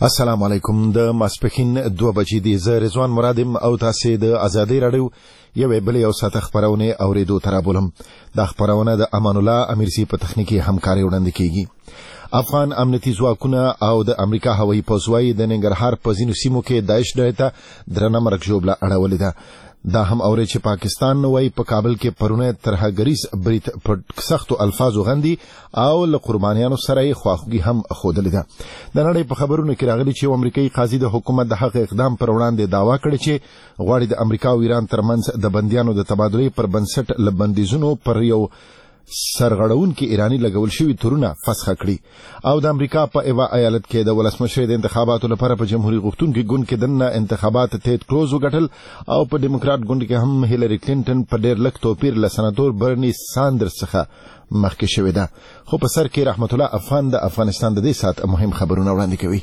السلام علیکم. د ماسپخین 2 بجې دی. زه رضوان مرادم او تاسو د ازادي رادیو یو ساعت خبرونه اوریدو ترابولم. د خبرونه د امان الله امیرسی په تخنیکی همکاري وړاندې کیږي. افغان امنیتي ځواکونه او د امریکا هوایي پوځوي د ننګرهار په ځینو سیمو کې داعش ډلې ته درنه مرګ جوړه اړولې ده. دا هم اوري چې پاکستان نوې په کابل کې پرونه ترهګریز بریټ په سختو الفاظو غندي او له قربانیانو سره یې خواخوږي هم خوده ده. د نړۍ په خبرونو کې راغلي چې امریکایي قاضي د حکومت د حق اقدام پر وړاندې دعوا کړې چې غواړي د امریکا او ایران ترمنځ د بنديانو د تبادلې پر بنسټ لبندیزونو پر یو سرغړون کې ایرانی لګول شوی تورونه فسخ کړي. او د امریکا په ایوا ایالت کې د ولسمشر د انتخاباتو لپاره په جمهوریت غوښتونکو ګوند کې دنه انتخابات تیت کروز وګټل او په ډیموکرات ګوند کې هم هیلری کلینټن په ډېر لږ توپیر له سناتور برنی ساندرز څخه مخکې شوې ده. خو په سر کې رحمت الله افغان د افغانستان د دې سات مهم خبرونه وړاندې کوي.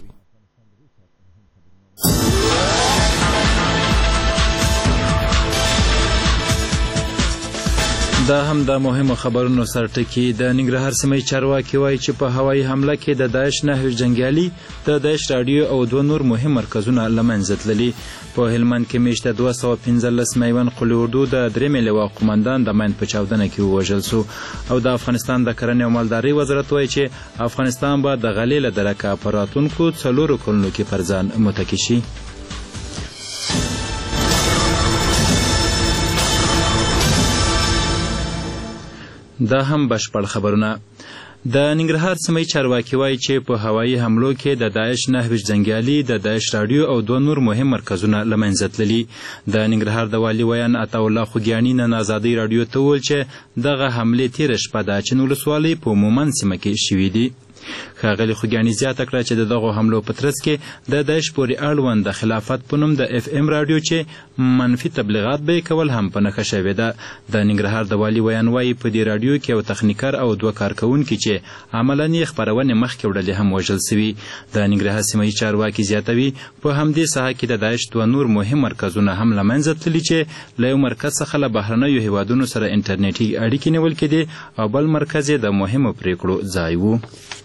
دا هم د مهمو خبرونو سرټکی. د ننګرهار سیمې چارواکي وایي چې په هوایي حمله کې د داعش 9 جنگیالي د داعش رادیو او 2 نور مهم مرکزونه لمنځه تللي. په هلمند کې میشته 215 میوان قلي اردو د 3 لواء قومندان د ماین په چاودنه کې ووژل شو. او د افغانستان د کرنې او مالدارۍ وزارت وایي چې افغانستان به د غلې له درکه په راتلونکو 4 کلونو کې پر ځان متکي شي. دا هم بشپړ خبرونه. د ننګرهار سیمې چارواکي وایي چې په هوایي حملو کې د داعش 9 جنگیالي د داعش رادیو او 2 نور مهم مرکزونه لمنځه تللي. د ننګرهار د والي ویان عطاالله خوګیاني نن ازادي رادیو ته وویل چې دغه حملې تېره شپه د اچین ولسوالۍ په مومند سیمه کې شوي دي. ښاغلي خوګیاني زیاته کړه چې د دغو حملو په ترڅ کې د داعش پورې اړوند د خلافت په نوم د اف ام رادیو چې منفي تبلیغات به کول هم په نښه شوې ده. د ننګرهار د والي ویان وایي په دې رادیو کې یو تخنیکر او 2 کارکونکي چې عملاً یې خپرونې مخکې وړلې هم وژل سوي. د ننګرهار سیمې چارواکي زیاتوي په همدې ساحه کې د داعش 2 نور مهم مرکزونه هم لمنځه تللي چې له یو مرکز څخه له بهرنیو هیوادونو سره انټرنیټي اړیکې نیول کېدې او بل مرکز یې د مهمو پریکړو ځای و.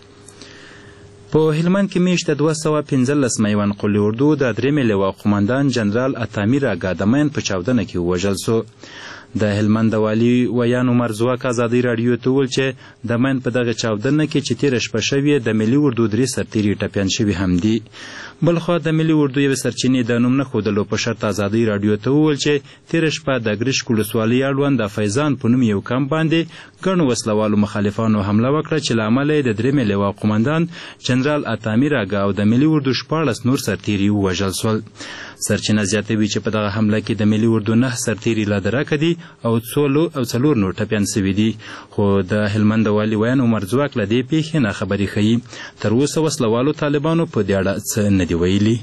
په هلمند کې میشته 215 میوان قلي اردو د 3 لواء قومندان جنرال اتامیر اگا د ماین په چاودنه کې ووژل شو. د هلمند والي ویان عمر زواک ازادي رادیو ته وویل چې د ماین په دغه چاودنه کې چې تېره شپه شوې د ملي اردو 3 سرتیري ټپیان شوي هم دي. بلخوا د ملي اردو یوې سرچینې د نوم نه ښودلو په شرط ازادي رادیو ته وویل چې تېره شپه د ګرشک ولسوالۍ اړوند د فیضان په نوم یو کمپ باندې ګڼو وسلوالو مخالفانو حمله وکړه چې له امله یې د 3 لواء قومندان جنرال اتامیر اگا او د ملي اردو 14 نور سرتیري ووژل شول. سرچینه زیاتوي چې په دغه حمله کې د ملي اردو 9 سرتیري لا درکه دي او 4 نور ټپیان سوي دي. خو د هلمند والي ویان عمر زواک له دې پیښې نه خبرې ښیي. تر اوسه وسلوالو طالبانو په دې اړه څه نه دي ویلي.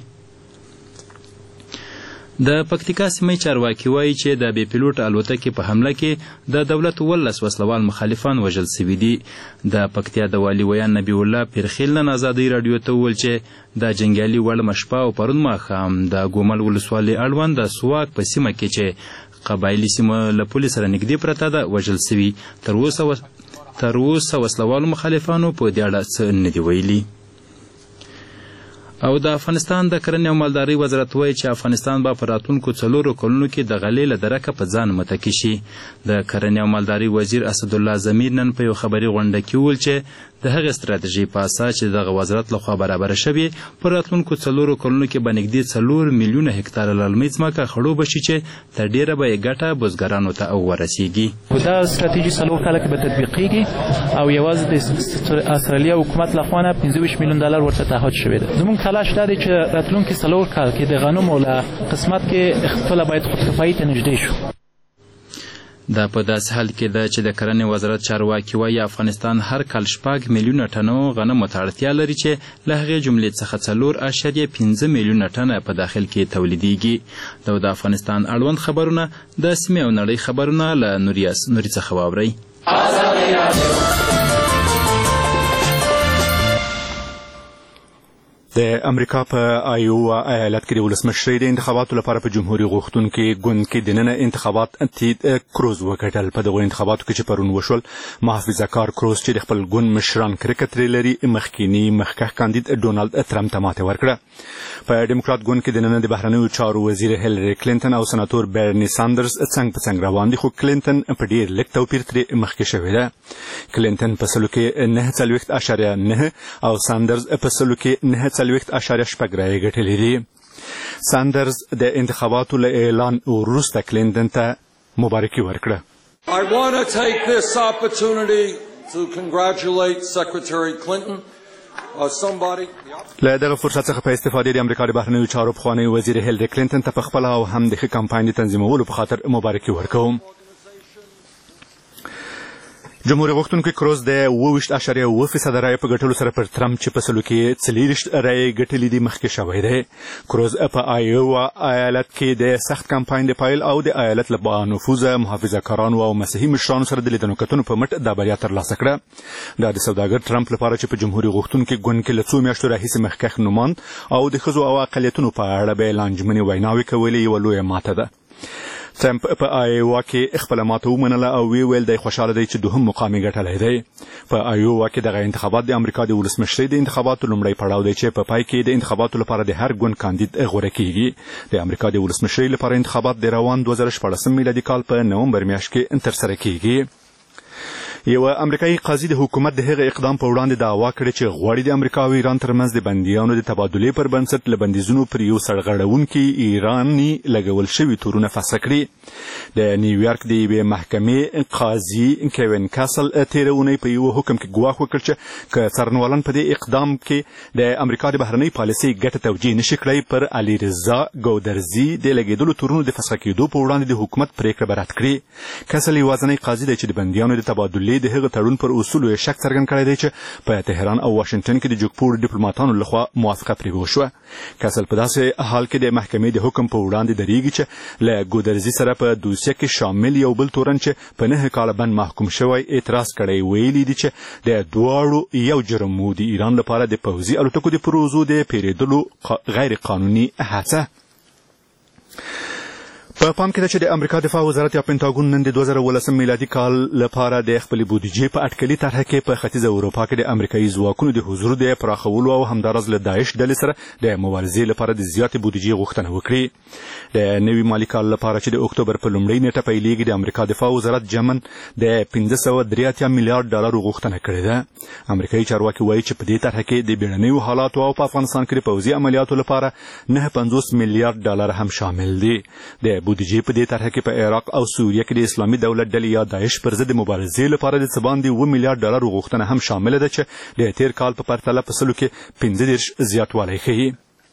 د پکتیکا سیمې چارواکي وایي چې د بې پیلوټ الوتکې په حمله کې د دولت 12 وسلوال مخالفان وژل سوي دي. د پکتیا د والي ویان نبی الله پیرخیل نن ازادي رادیو ته وویل چې د جنګیالي وړمه شپه او پرون ماښام د ګومل ولسوالۍ اړوند د سواک په سیمه کې چې قبایلي سیمه له پولې سره نږدې پرته ده وژل سوي. تر اوسه وسلوالو مخالفانو په دې اړه څه نه دي ویلي. او د افغانستان د کرنې او مالدارۍ وزارت وایي چې افغانستان به په راتلونکو 4 کلونو کې د غلې له درکه په ځان متکي شي. د کرنې او مالدارۍ وزیر اسدالله ضمیر نن په یو خبري غونډه کې وویل چې د هغې ستراتیژۍ په اساس چې دغه وزارت لخوا برابره شوې په راتلونکو 4 کلونو کې به نږدې 4 میلیونه هکتاره للمي ځمکه خړوبه شي چې تر ډیره به یې ګټه بزګرانو ته ورسیږي. دا ستراتیژي 4 کاله کې به تطبیقیږي او یوازې د استرالیا حکومت لخوا نه $25 میلیون ورته تعهد شوی ده. زموږ تلاش دا دی چې راتلونکي 4 کال کې د غنمو له قسمت کې خپله باید خودکفایي ته نږدې شو. دا په داسې حال کې ده چې د کرنې وزارت چارواکي وایي افغانستان هر کال 6 میلیونه ټنو غنمو ته اړتیا لري چې له هغې جملې څخه 4.5 میلیونه ټنه په داخل کې تولیدیږي. د افغانستان اړوند خبرونه د سیمې او نړۍ خبرونه له نوري څخه واورئ. د امریکا په آیووا ایالت کې د ولسمشرۍ د انتخاباتو لپاره په جمهوریت غوښتونکي ګوند کې دننه انتخابات تید کروز وکړل. په دغو انتخاباتو کې چې پرون وشول، محافظه کار کروز چې د خپل ګوند مشران کرکټري لري مخکینی مخکښ کاندید ډونالد ټرمپ ته ماته ورکړه. په ډیموکرات ګوند کې دننه د بهرنیو چارو وزیر هیلری کلینټن او سناتور برني ساندرز څنګ په څنګ روان دي، خو کلینټن په ډیر لږ توپیر ترې مخکې شوې ده. کلینټن په سلو کې 9.9 او ساندرز په سلو کې 9.6 رایې ګټلې دي. ساندرز د انتخاباتو له اعلان وروسته کلینټن ته مبارکي ورکړه. I want to take this opportunity to congratulate Secretary Clinton. له دغه فرصت څخه په استفادې د امریکا د بهرنیو چارو پخوانی وزیر هیلری کلینټن ته په خپل او هم د ښه کمپاین د تنظیمولو په خاطر مبارکي ورکوم. جمهوریت غوښتونکي کروز د 20.9% رایې په ګټلو سره پر ټرمپ چې په سلو کې 40 رایې ګټلې دي مخکې شوی دی. کروز په آیووا ایالت کې د سخت کمپاین د پایل او د ایالت له بانفوذه محافظه کارانو او مسیحي مشرانو سره د لیدنو کتنو په مټ دا بریا ترلاسه کړه. دا د سوداګر ټرمپ لپاره چې په جمهوریت غوښتونکي ګوند کې له څو میاشتو راهیسې مخکښ نوماند او د ښځو او اقلیتونو په اړه به لانجمنې ویناوې کولې یوه لویه ماته ده. ټرمپ په آیووا کې خپل ماته ومنله او ویل دی خوشاله دی چې دوهم مقام یې ګټلی دی. په آیووا کې دغه انتخابات د امریکا د ولسمشرۍ د انتخاباتو لومړی پړاو دی چې په پای کې د انتخاباتو لپاره د هر ګوند کاندید غوره کیږي. د امریکا د ولسمشرۍ لپاره انتخابات د روان 2014 میلادي کال په نومبر میاشت کې ترسره کیږي. یو امریکایي قاضي د حکومت د هغه اقدام په وړاندې دعوا کړې چې غواړي د امریکا او ایران ترمنځ د بندیانو د تبادلې پر بنسټ له بندیزونو پر یو سرغړونکي ایراني لګول شوي تورونه فسخ کړي. د نیویارک د یوې محکمې قاضي کیوین کاسل تېره اونۍ په یو حکم کې ګواښ وکړ چې که څارنوالان په دې اقدام کې د امریکا د بهرنۍ پالیسۍ ګټه توجیه نشي کړی، پر علي رضا ګودرزي د لګېدلو تورونو د فسخ کېدو په وړاندې د حکومت پرېکړه به رد کړي. کاسل یوازینی قاضي دی چې د بندیانو د تبادلې د هغه تړون پر اصولو یې شک څرګند کړی دی چې په تهران او واشنګټن کې د جګپوړو ډیپلوماتانو لخوا موافقه پرې وشوه. کاسل په داسې حال کې د محکمې د حکم په وړاندې درېږي چې له ګودرزي سره په دوسیه کې شامل یو بل تورن چې په 9 کاله بند محکوم شوی اعتراض کړی، ویلي دي چې د دواړو یو جرم و د ایران لپاره د پوځي الوتکو د پروزو د پیرېدلو غیر قانوني هڅه. په پام کې ده چې د امریکا دفاع وزارت یا پینټاګون نن د 2018 میلادي کال لپاره د خپلې بودیجې په اټکلي طرحه کې په ختیځه اروپا کې د امریکایي ځواکونو د حضور د پراخولو او همداراز له داعش ډلې سره د مبارزې لپاره د زیاتې بودیجې غوښتنه وکړي. د نوي مالي کال لپاره چې د اکتوبر په لومړۍ نیټه پیلېږي، د امریکا دفاع وزارت جمن د 583 میلیارډ ډالرو غوښتنه کړې ده. امریکایي چارواکي وایي چې په دې طرحه کې د بیړنیو حالاتو او په افغانستان کې د پوځي عملیاتو لپاره 950 میلیارډ ډالر هم شامل دي. د بودیجې په دې طرحه کې په عراق او سوریه کې د اسلامي دولت ډلې یا داعش پر ضد مبارزې لپاره د څه باندې 2 میلیارډ ډالرو غوښتنه هم شامله ده چې د تیر کال په پرتله په سلو کې 15 زیاتوالی ښیي.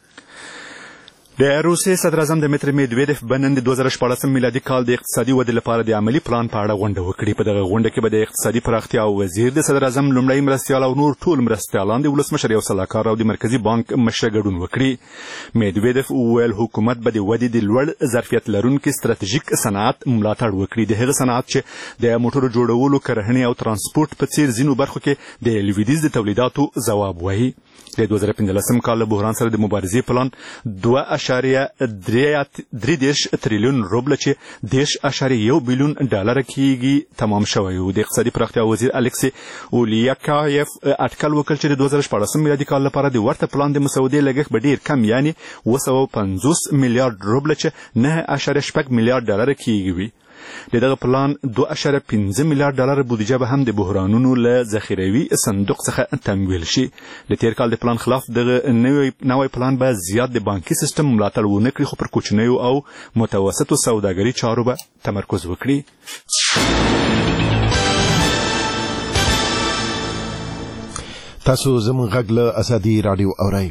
د روسیې صدراعظم دمیتری میدویدف به نن د 2014 میلادي کال د اقتصادي ودې لپاره د عملي پلان په اړه غونډه وکړي. په دغه غونډه کې به د اقتصادي پراختیا وزیر، د صدراعظم لومړی مرستیال او نور ټول مرستیالان، د ولسمشر یو سلاکار او د مرکزي بانک مشر ګډون وکړي. میدویدف وویل حکومت به د ودې د لوړ ظرفیت لرونکي ستراتیژیک صنعت ملاتړ وکړي، د هغه صنعت چې د موټرو جوړولو، کرهڼې او ترانسپورت په څیر ځینو برخو کې د لویدیځ د تولیداتو ځواب وایي. د 2015 کال له بحران سره د مبارزې پلان 2.3 تریلیون روبل چې 10.1 بلیون ډالر کېږي تمام شوی و. د اقتصادي پراختیا وزیر الکسی اولیاکایف اټکل وکړ چې د 2014 میلادي کال لپاره د ورته پلان د مسودې لګښت به ډیر کم، یعنی 250 میلیارډ روبل چې 9.6 میلیارډ ډالر کېږي. د دغه پلان 2.5 میلیارډ ډالر بودیجه به هم د بحرانونو له ذخیروي صندوق څخه تمویل شي. د تیر کال د پلان خلاف دغه نوی پلان به زیات د بانکي سیستم ملاتړ ونه کړي، خو پر کوچنیو او متوسطو سوداګري چارو به تمرکز وکړي. تاسو زموږ غږ له ازادي راډیو اورئ.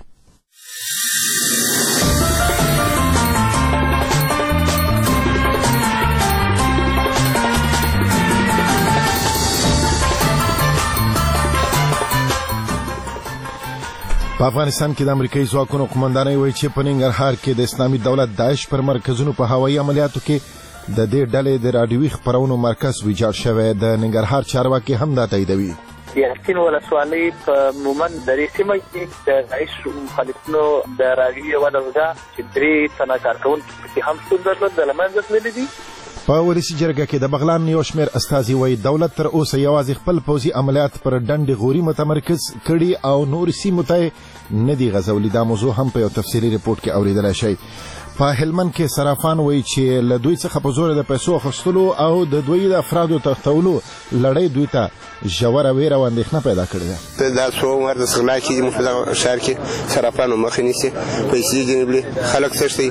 په افغانستان کې د امریکایي ځواکونو قومندانۍ وایي چې په ننګرهار کې د اسلامي دولت داعش پر مرکزونو په هوایي عملیاتو کې د دې ډلې د راډیوي خپرونو مرکز ویجاړ شوی. د ننګرهار چارواکي هم دا تاییدوي. یاسین ولسوالۍ په مومند درې سیمه کې د داعش مخالفینو د راډیو یوه دغه چې 3 تنه کارکوونکي پکې هم شتون درلود د له منځه تللي دي. په ولسي جرګه کې د بغلان یو شمېر استازي وایي دولت تر اوسه یوازې خپل پوځي عملیات پر ډنډې غوري متمرکز کړي او نورې سیمو ته نه دي غځولي. دا موضوع هم په یو تفصیلي رپورټ کې اورېدلی شئ. په هلمند کې صرافان وایي چې له دوی څخه په زور د پیسو اخیستلو او د دوی د افرادو تښتولو لړۍ دوی ته ژوره ویره او اندېښنه پیدا کړې ده. دا څو عمر د سغلا کې زموږ په دغه ښار کې صرافانو مخه نیسي، پیسې ګنبلي، خلک تښتي.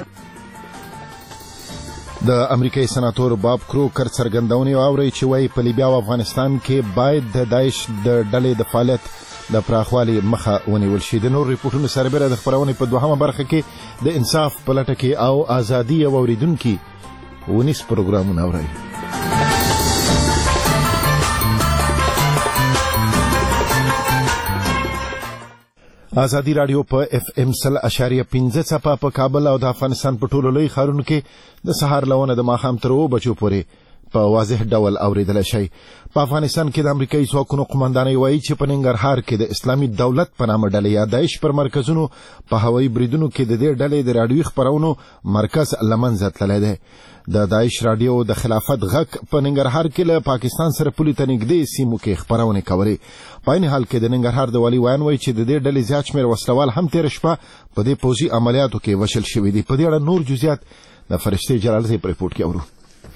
د امریکایي سناتور باب کروکر څرګندونې واورئ چې وایي په لیبیا او افغانستان کې باید د داعش د ډلې د فعالیت د پراخوالي مخه ونیول شي. د نور ریپورټونو سربېره د خپرونې په دوهمه برخه کې د انصاف په لټه کې او ازادي او اوریدونکي ونیس پروګرامونه اورئ. ازادي رادیو په FM 100.5 څپه په کابل او د افغانستان په ټولو لوی ښارونو کې د سهار لونه د ماښام تر 2 بجو پورې په واضح ډول اوریدلی شئ. په افغانستان کې د امریکایي ځواکونو قمندانۍ وایي چې په ننګرهار کې د اسلامي دولت په نامه ډلې یا داعش پر مرکزونو په هوایي بریدونو کې د دې ډلې د راډیوي خپرونو مرکز له منځه تللی دی. د داعش راډیو د خلافت غږ په ننګرهار کې له پاکستان سره پولې ته نږدې سیمو کې خپرونې کولې. په عین حال کې د ننګرهار د والي ویان وایي چې د دې ډلې زیات شمېر وسلوال هم تېره شپه په دې پوځي عملیاتو کې وشل شوي دي. په دې اړه نور جزئیات د فرشتې جلالزۍ په ریپورټ کې اورو.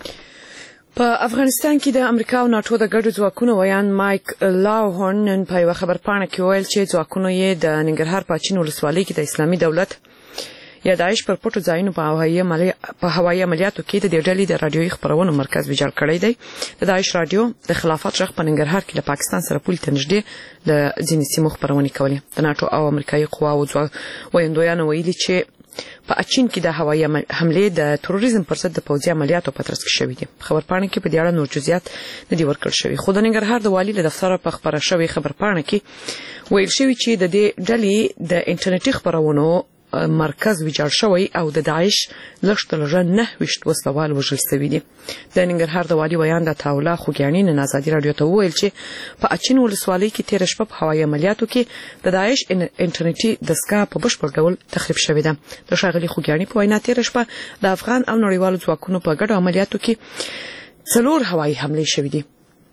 په افغانستان کې د امریکا او ناتو د ګډو ځواکونو ویان مایک لاوهورن نن په یوه خبرپاڼه کې ویل چې ځواکونو یې د ننګرهار په اچین ولسوالۍ کې د اسلامي دولت یا داعش پر پټو ځایونو په هوایي عملیاتو کې د دې ډلې د راډیوي خپرونو مرکز ویجاړ کړی دی. د داعش راډیو د خلافت غږ په ننګرهار کې له پاکستان سره پولې ته نږدې د ځینې سیمو خپرونې کولې. د ناتو او امریکایي قواو ویاندویانو ویلي چې په اچین کې د هوایي حملې د تروریزم پر ضد د پوځي عملیاتو په ترڅ کې شوې دي. خبرپاڼه کې په دې اړه نور جزئیات نه دي ورکړل شوي. خو د ننګرهار د والي له دفتره په خبره شوې خبرپاڼه کې ویل شوی چې د دې ډلې د انټرنیټي خبرونو مرکز ویجاړ شوی او د داعش لږ 9 وسلوال وژل شوي دي. د ننګرهار د والي ویان د تاولا خوګیاني نن ازادي رادیو ته وویل چې په اچین ولسوالۍ کې تېره شپه په هوایي عملیاتو کې د داعش انټرنیټي دستګاه په بشپړ ډول تخریب شوې ده. د ښاغلي خوګیاني په وینا تېره شپه د افغان او نړیوالو ځواکونو په ګډو عملیاتو کې 4 هوایي حملې شوې دي.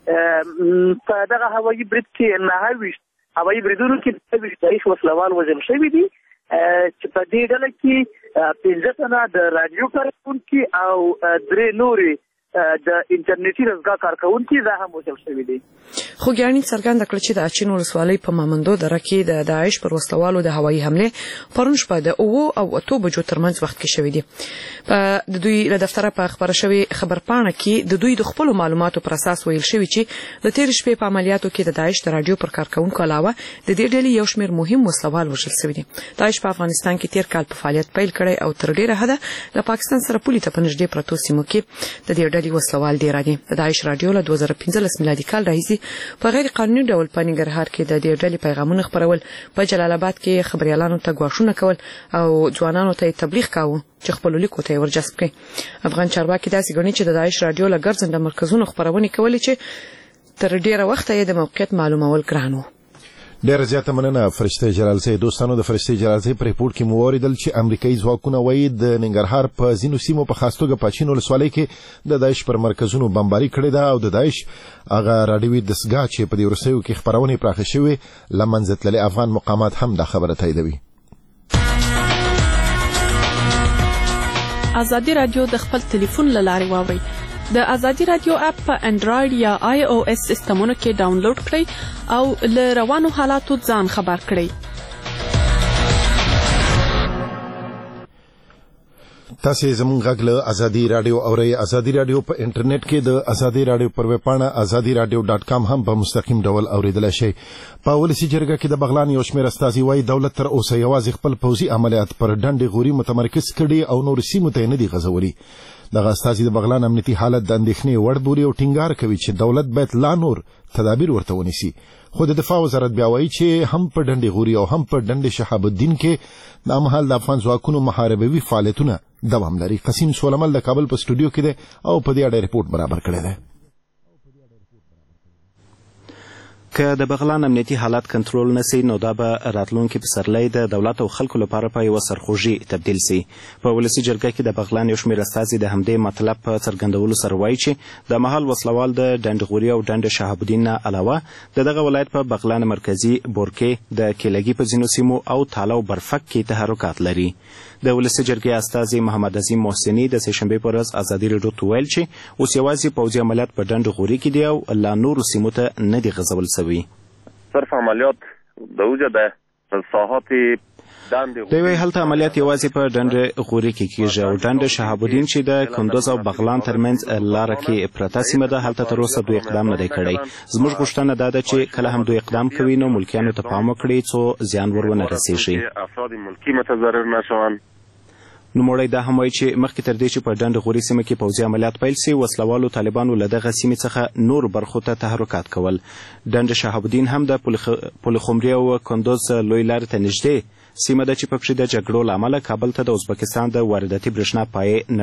په دغه هوایي برید کې 9 هوایي بریدونو کې 20 وسلوال وژل شوي دي چې په دې ډله کې 15 تنه د راډیو کارکوونکي او 3 نورې د انټرنیټي دستګاه کارکوونکي دا هم وژل شوي دي. خوګیاني څرګنده کړه چې د اچین ولسوالۍ په مامندو دره کې د داعش پر وسلوالو د هوایي حملې پرون شپه د 9 او 8 بجو ترمنځ وخت کې شوې دي. د دوی له دفتره په خبره شوې خبرپاڼه کې د دوی د خپل معلوماتو پر اساس ویل شوی چې د تیر شپې په عملیاتو کې د داعش د راډیو پر کارکوونکو علاوه د دې ډلې یو شمېر مهم وسلوال وژل شوي دي. داعش په افغانستان کې تیر کال په فعالیت پیل کړی او تر ډیره حده له پاکستان سره پولې ته په نږدې پرتو سیمو کې د دې ډلې وسلوال ډیر دي. د داعش راډیو له 2015 میلادي کال راهیسې په غیر قانوني ډول په ننګرهار کې د دې ډلې پیغامونه خپرول، په جلال آباد کې خبريالانو ته غواړونه کول او ځوانانو ته تبلیغ کاوه چې خپل لیکو ته ورجذب کړي. افغان چارواکي داسې ګڼي چې د داعش راډیو له ګرځنده مرکزونو خبرونه کولې چې تر ډیره وخت یې د موقعیت معلومول ګران و. ډېر زیاته مننه فرشته جلالزۍ. دوستانو د فرشته جلالزۍ په ریپورټ کې مو اوریدل چې امریکایي ځواکونه وایي د ننګرهار په ځینو سیمو په خاص توګه په اچین ولسوالۍ کې د داعش پر مرکزونو بمباري کړې ده او د داعش هغه راډیوي دستګاه چې په دې وروستیو کې خپرونې پراخې شوې له منځه تللې. افغان مقامات هم دا خبره تاییدوي. ازادي رادیو د خپل ټلیفون له لارې واورئ. د ازادي رادیو اپ په انډراید یا iOS سیسټمونو کې ډاونلوډ کړئ او له روانو حالاتو ځان خبر کړئ. تاسو زموږ غږ له ازادي رادیو اورئ. ازادي رادیو په انټرنیټ کې د ازادي رادیو پر ویب پاڼه azadiradio.com هم په مستقیم ډول اوریدلای شئ. په ولسي جرګه کې د بغلان یو شمېر استازي وایي دولت تر اوسه یوازې خپل پوځي عملیات پر ډنډې غوري متمرکز کړي او نور سیمو ته نه دي غځولي. دغه استازي د بغلان امنیتي حالت د اندېښنې وړ بولي او ټینګار کوي چې دولت باید لا نور تدابیر ورته ونیسي. خو د دفاع وزارت بیا وایي چې هم په ډنډې غوري او هم په ډنډې شهاب الدین کې د مهال د افغان ځواکونو محاربوي فعالیتونه دوام لري. قسیم سولمل د کابل په سټوډیو کې دی او په دې اړه ریپورت برابر کړی دی. که د بغلان امنیتي حالات کنټرول نسی نو دا به راتلونکي پسرلی د دولت او خلکو لپاره په یوه سرخوږي تبدیل سي. په ولسي جرګه کې د بغلان یو شمېر استازي د همدې مطلب په څرګندولو سره وایي چې د مهال وسلوال د ډنډغوري او ډنډ شهاب الدین نه علاوه د دغه ولایت په بغلان مرکزي بورکې د کیلګي په ځینو سیمو او تاله او برفک کې تحرکات لري. د ولسي جرګې استازي محمد عظیم محسني د سهشنبې په ورځ ازادي راډیو ته ویل چې اوس یوازې پوځي عملیات په ډنډغوري کې دي او لا نورو سیمو ته نه دي غځول سوي. صرف عملیات د وجه د ساحات دوی وایي هلته عملیات یوازې په ډنډغوري کې کیږي او ډنډ شهاب الدین چې د کندوز او بغلان ترمنځ لاره کې پرته سیمه ده هلته تر اوسه دوی اقدام نه دی کړی. زموږ غوښتنه دا ده چې کله هم دوی اقدام کوي نو ملکیانو ته پام وکړي څو زیان ور ونه رسیږي. افراد ملکی متضرر نشوند. نوموړی دا هم وایي چې مخکې تر دې چې په ډنډغوري سیمه کې پوځي عملیات پیل سي وسلوالو طالبانو له دغه سیمې څخه نورو برخو ته تحرکات کول. ډنډ شهاب الدین هم د پلخمري او کندوز لوی لارې ته نږدې سیمه ده چې پکې د جګړو له امله کابل ته د ازبکستان د وارداتي برېښنا پایې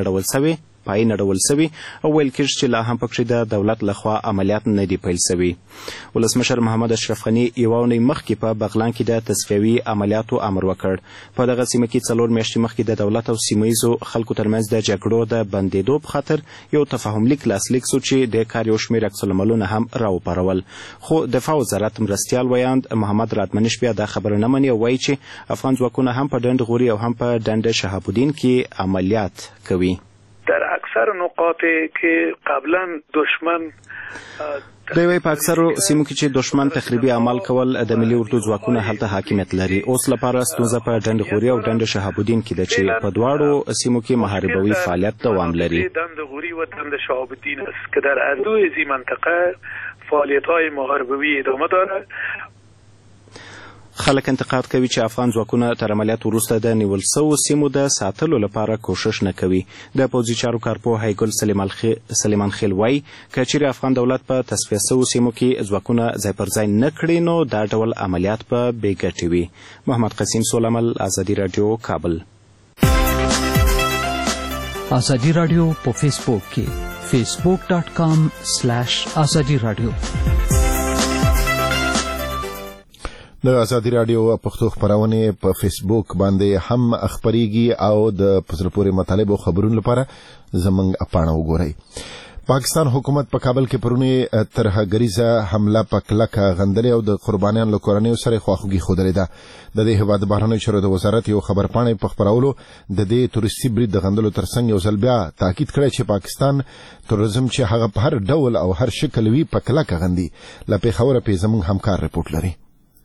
نړول سوي او ویل کېږي چې لا هم پکې د دولت لخوا عملیات نه دي پیل سوي. ولسمشر محمد اشرف غني یوه اونۍ مخکې په بغلان کې د تصفیوي عملیاتو امر وکړ. په دغه سیمه کې 4 میاشتې مخکې د دولت او سیمه ییزو خلکو ترمنځ د جګړو د بندېدو په خاطر یو تفاهم لیک لاسلیک سو چې د کار یو شمېر عکسالعملونه هم راوپارول. خو دفاع وزارت مرستیال ویاند محمد راتمنش بیا دا خبره نه مني او وایي چې افغان ځواکونه هم په ډنډغوري او هم په ډنډ شهاب الدین کې عملیات کوي. در اکثر نقاط که قبلا دشمن دوی وایي په اکثرو سیمو کې چې دشمن تخریبي عمل کول د ملي اردو ځواکونه هلته حاکمیت لري. اوس لپاره ستونزه په ډنډغوري او ډنډ شهاب الدین کې ده چې په دواړو سیمو کې محاربوي فعالیت دوام لري. ډنډغوري و ډنډ شهاب الدین است که در هر دوی از این منطقه فعالیت‌های محاربوي ادامه دارد. خلک انتقاد کوي چې افغان ځواکونه تر عملیات وروسته د نیول سوو سیمو د ساتلو لپاره کوشش نه کوي. د پوځي چارو کارپوه هیګل سلیمان خیل وایي که چیرې افغان دولت په تصفیه سوو سیمو کې ځواکونه ځای پر ځای نه کړي نو دا ډول عملیات به بې ګټې وي. محمد قسیم سولمل، ازادي راډیو، کابل. ازادي راډیو په فیسبوک کې facebook.com/ازادي راډیو. د ازادي راډیو پښتو خبرونه په فیسبوک باندې هم خبريږي او د پزله پورې مطالب او خبرونو لپاره زمنګ اپاڼه وګورئ. پاکستان حکومت په کابل کې پرونی ترهګریزه حمله په کلکه غندلې او د قربانیانو له کورنیو سره خواخوږي ښودلې ده. د دې هیواد بهرنیو چارو د وزارت یو خبرپاڼه په خبرولو د دې تورستي برید د غندلو ترڅنګ یو ځل بیا تاکید کړی چې پاکستان تورزم چې هغه په هر ډول او هر شکل وي په کلکه غندي. له پیښوره په زموږ همکار رپورټ لري.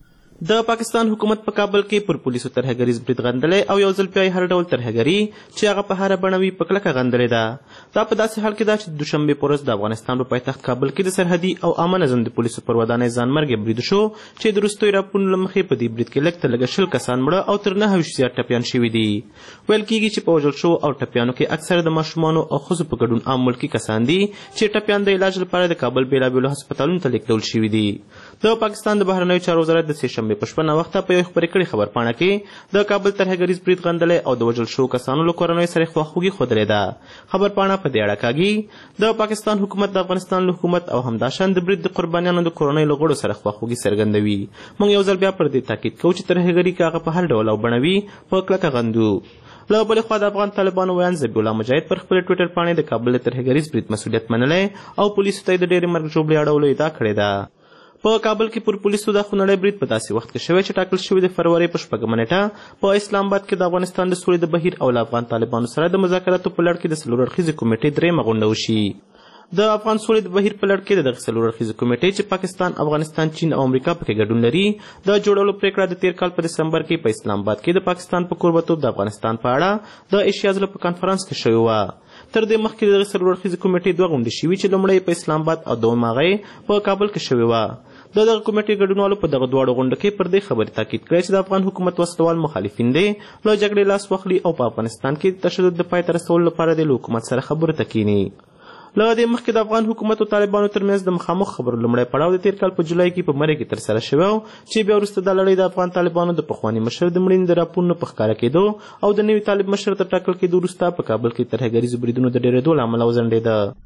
د پاکستان حکومت په کابل کې پر پولیسو ترهګریز برید غندلې او یو ځل بیا هر ډول ترهګري چې هغه په هر بڼه وي په کلکه غندلې ده. دا په داسې حال کې ده چې دوشنبه په ورځ د افغانستان په پایتخت کابل کې د سرحدي او عامه نظم د پولیسو پر ودانۍ ځانمرګي برید شو چې د وروستیو راپورونو له مخې په دې برید کې لږ تر لږه 20 کسان مړه او تر 9 زیات ټپیان شوي دي. ویل کېږي چې په وژل شوو او ټپیانو کې اکثره د ماشومانو او ښځو په ګډون عام ملکي کسان دي چې ټپیان د علاج لپاره د کابل بېلابېلو هسپتالونو ته لیږدول شوي دي. د پاکستان د بهرنیو چارو وزارت د سهشنبې په شپه ناوخته په یو خبرې کړې خبرپاڼه کې د کابل ترهګریز برید غندلې او د وژل شوو کسانو له کورنیو سره خواخوږي ښودلې ده. خبرپاڼه په دې اړه کاږي د پاکستان حکومت د افغانستان له حکومت او همداشان د برید د قربانیانو د کورنیو له غړو سره خواخوږي څرګندوي. موږ یو ځل بیا پر دې تاکید کوو چې ترهګري که هغه په هر ډول او بڼه وي په کلکه غندو. له بلې خوا د افغان طالبانو ویاند ذبیح الله مجاهد پر خپل ټویټر پاڼې د کابل د ترهګریز برید مسؤلیت منلی او پولیسو ته یې د ډېرې مرګ ژوبلې اړولو ادعا کړې ده. په کابل کې پر پولیسو د خونړی برید په داسې وخت کې شوی چې ټاکل شوی د فروری په 4 نیټه په اسلام آباد کې د افغانستان د سولې د بهیر او له افغان طالبانو سره د مذاکراتو په لړ کې د 4 اړخیزې کمیټې 3مه غونډه وشي. د افغان سولې د بهیر په لړ کې د دغه 4 اړخیزې کمیټې چې پاکستان، افغانستان، چین او امریکا پکې ګډون لري د جوړولو پریکړه د تیر کال په دسمبر کې په اسلام آباد کې د پاکستان په کوربتوب د افغانستان په اړه د ایشیا ځله په کانفرنس کې شوې وه. تر دې مخکې دغه 4 اړخیزې کمیټې 2 غونډې شوي چې لومړی په اسلام آباد او دویمه هغه په کابل کې شوې وه. دغه کمیټې ګډونوالو په دغه دواړو غونډو کې پر دې خبرې تاکید کړی چې د افغان حکومت وسلوال مخالفین دي له جګړې لاس واخلي او په افغانستان کې تشدد د پای ته رسولو لپاره د حکومت سره خبرو ته کینی. له دې مخکې د افغان حکومت او طالبانو ترمنځ د مخامخ خبرو لومړی پړاو د تیر کال په جولای کې په مری کې ترسره شوی چې بیا وروسته دا لړۍ د افغان طالبانو د پخواني مشر د مړینې د راپورونو په ښکاره کېدو او د نوي طالب مشر تر ټاکل کېدو وروسته په کابل کې ترهګریزو بریدونو د ډېرېدو له امله وځنډېده.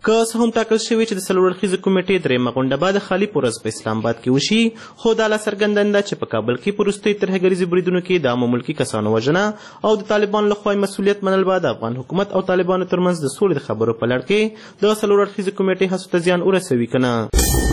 که څه هم ټاکل شوي چې د څلور اړخیزې کمیټې درېیمه غونډه به د خالي پورز په اسلام آباد کې وشي، خو دا لا څرګنده ده چې په کابل کې په وروستیو ترهګریزو بریدونو کې د عامو ملکي کسانو وژنه او د طالبانو لخوا مسؤلیت منل به د افغان حکومت او طالبانو ترمنځ د سولې د خبرو په لړ کې د څلور اړخیزې کمیټې هڅو ته زیان ورسوي که نه.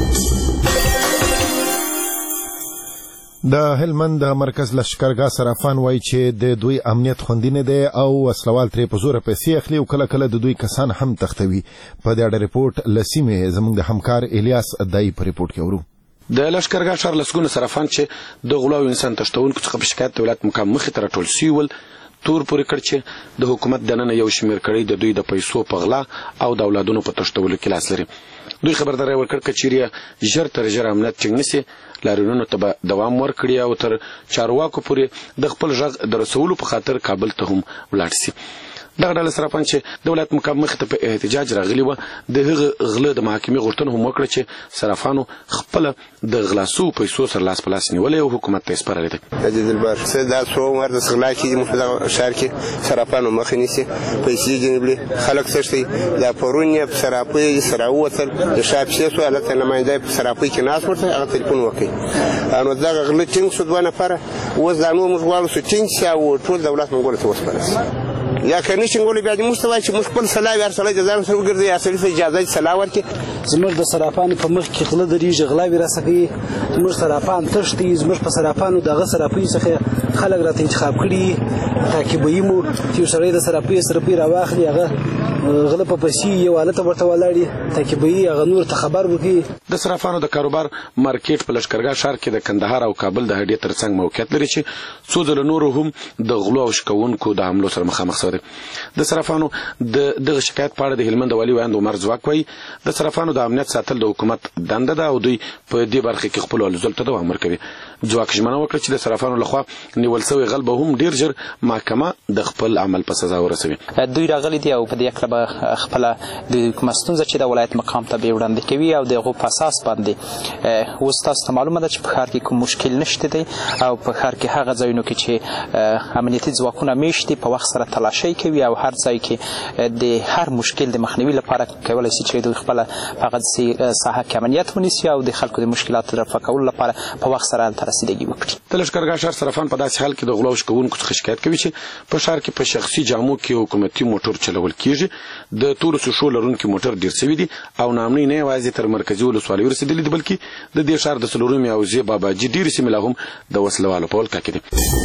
د هلمند د مرکز لشکرګاه صرافان وایي چې د دوی امنیت خوندي نه دی او وسلوال ترې په زوره پیسې اخلي او کله کله د دوی کسان هم تښتوي. په دې اړه ریپورټ له سیمې زموږ د همکار الیاس دای په ریپورټ کې اورو. د لشکرګاه ښار لسګونه صرافان چې د غلا او انسان تښتونکو څخه په شکایت د ولایت مقام مخې ته راټول شوي ول، تور پورې کړ چې د حکومت دننه یو شمېر کړی د دوی د پیسو په غلا او د اولادونو په تښتولو کې لاس لري. دوی خبرداری ورکړ که چیرې ژر تر ژره امنیت ټینګ نسي، لاریونونو ته به دوام ورکړي او تر چارواکو پورې د خپل غږ د رسولو په خاطر کابل ته هم ولاړ سي. دغه ډله صرافان چې د ولایت مقام مخې ته په احتجاج راغلي وه، د هغه غله د محاکمې غوښتنه هم وکړه چې صرافانو خپله د غلا سوو پیسو سره لاس په لاس نیولې او حکومت ته یې سپارلې ده. دلبر څه دا څو ورته غلا کېږي، موږ په دغه ښار کې صرافانو مخه نیسي، پیسې ځینې وړي، خلک تښتي. دا پرون یې په صرافۍ سره ووتل، د شا پسې شو، هلته نماینده یې په صرافۍ کې ناست ورته هغه تلیفون وکړي. نو دغه غله ټینګ شو 2 نفره. اوس دا نور موږ غواړو چې ټینګ شي او ټول دولت موږ ته وسپارل شي. یا که نشي ګولې بیا دې موږ ته وایي چې موږ خپل سلا وي، هر سړی د ځان سره وګرځي، هر سړي ته اجازه سلا ورکړي. زموږ د صرافانو په مخ کې غله درېږي، غلاوې راسه کوي، زموږ صرافان تښتي، زموږ په صرافانو دغه صرافیو څخه خلک راته انتخاب کړي، تعقیبوي مو چې یو سړی د صرافۍ صرفۍ راواخلي، هغه غله په پیسې یو حالت ورته ولاړي، تعقیبوي، هغه نور ته خبر ورکوي. د صرافانو د کاروبار مارکیټ په لشکرګاه ښار کې د کندهار او کابل د هډې ترڅنګ موقعیت لري چې څو ځله نورو هم د غلو او شکونکو د حملو سره مخامخ شوي دي. د صرافانو دغه شکایت په اړه د هلمند والي ویاند عمر ځواک وایي د صرافانو د امنیت ساتل د حکومت دنده ده او دوی په دې برخه کې خپل هلو ځلو ته دوام ورکوي. ځواک ژمنه وکړه چې د صرافانو لخوا نیول شوی غل به هم ډیر ژر محکمه د خپل عمل په سزا ورسوي. دوی راغلي دي او په دې کله به خپل د کومه ستونزه چې د ولایت مقام ته به وړاندې کوي او دغه په اساس باندې اوس تاسو ته معلومه ده چې په ښار کې کوم مشکل نشته دی او په ښار کې هغه ځایونه کې چې امنیتي ځواکونه میشتي په وخت سره تلاشي کوي او هر ځای کې د هر مشکل د مخنیوي لپاره کولای شي چې دوی خپل فقط ساحه کې امنیت ونیسي او د خلکو د مشکلاتو رفع کولو لپاره په وخت سره رسیدګي وکړي. د لشکرګاه ښار صرافان په داسې حال کې د غلا او شکونکو څخه شکایت کوي چې په ښار کې په شخصي جامو کې حکومتي موټر چلول کیږي، د تورو سوشو لرونکي موټر ډیر شوي دي او نامنۍ نه یوازې تر مرکزي ولسوالۍ ورسېدلي دي بلکې د دې ښار د څلورمې او زی باباجي ډېرې سیمې لا هم د وسلوالو په ولکه کې دي.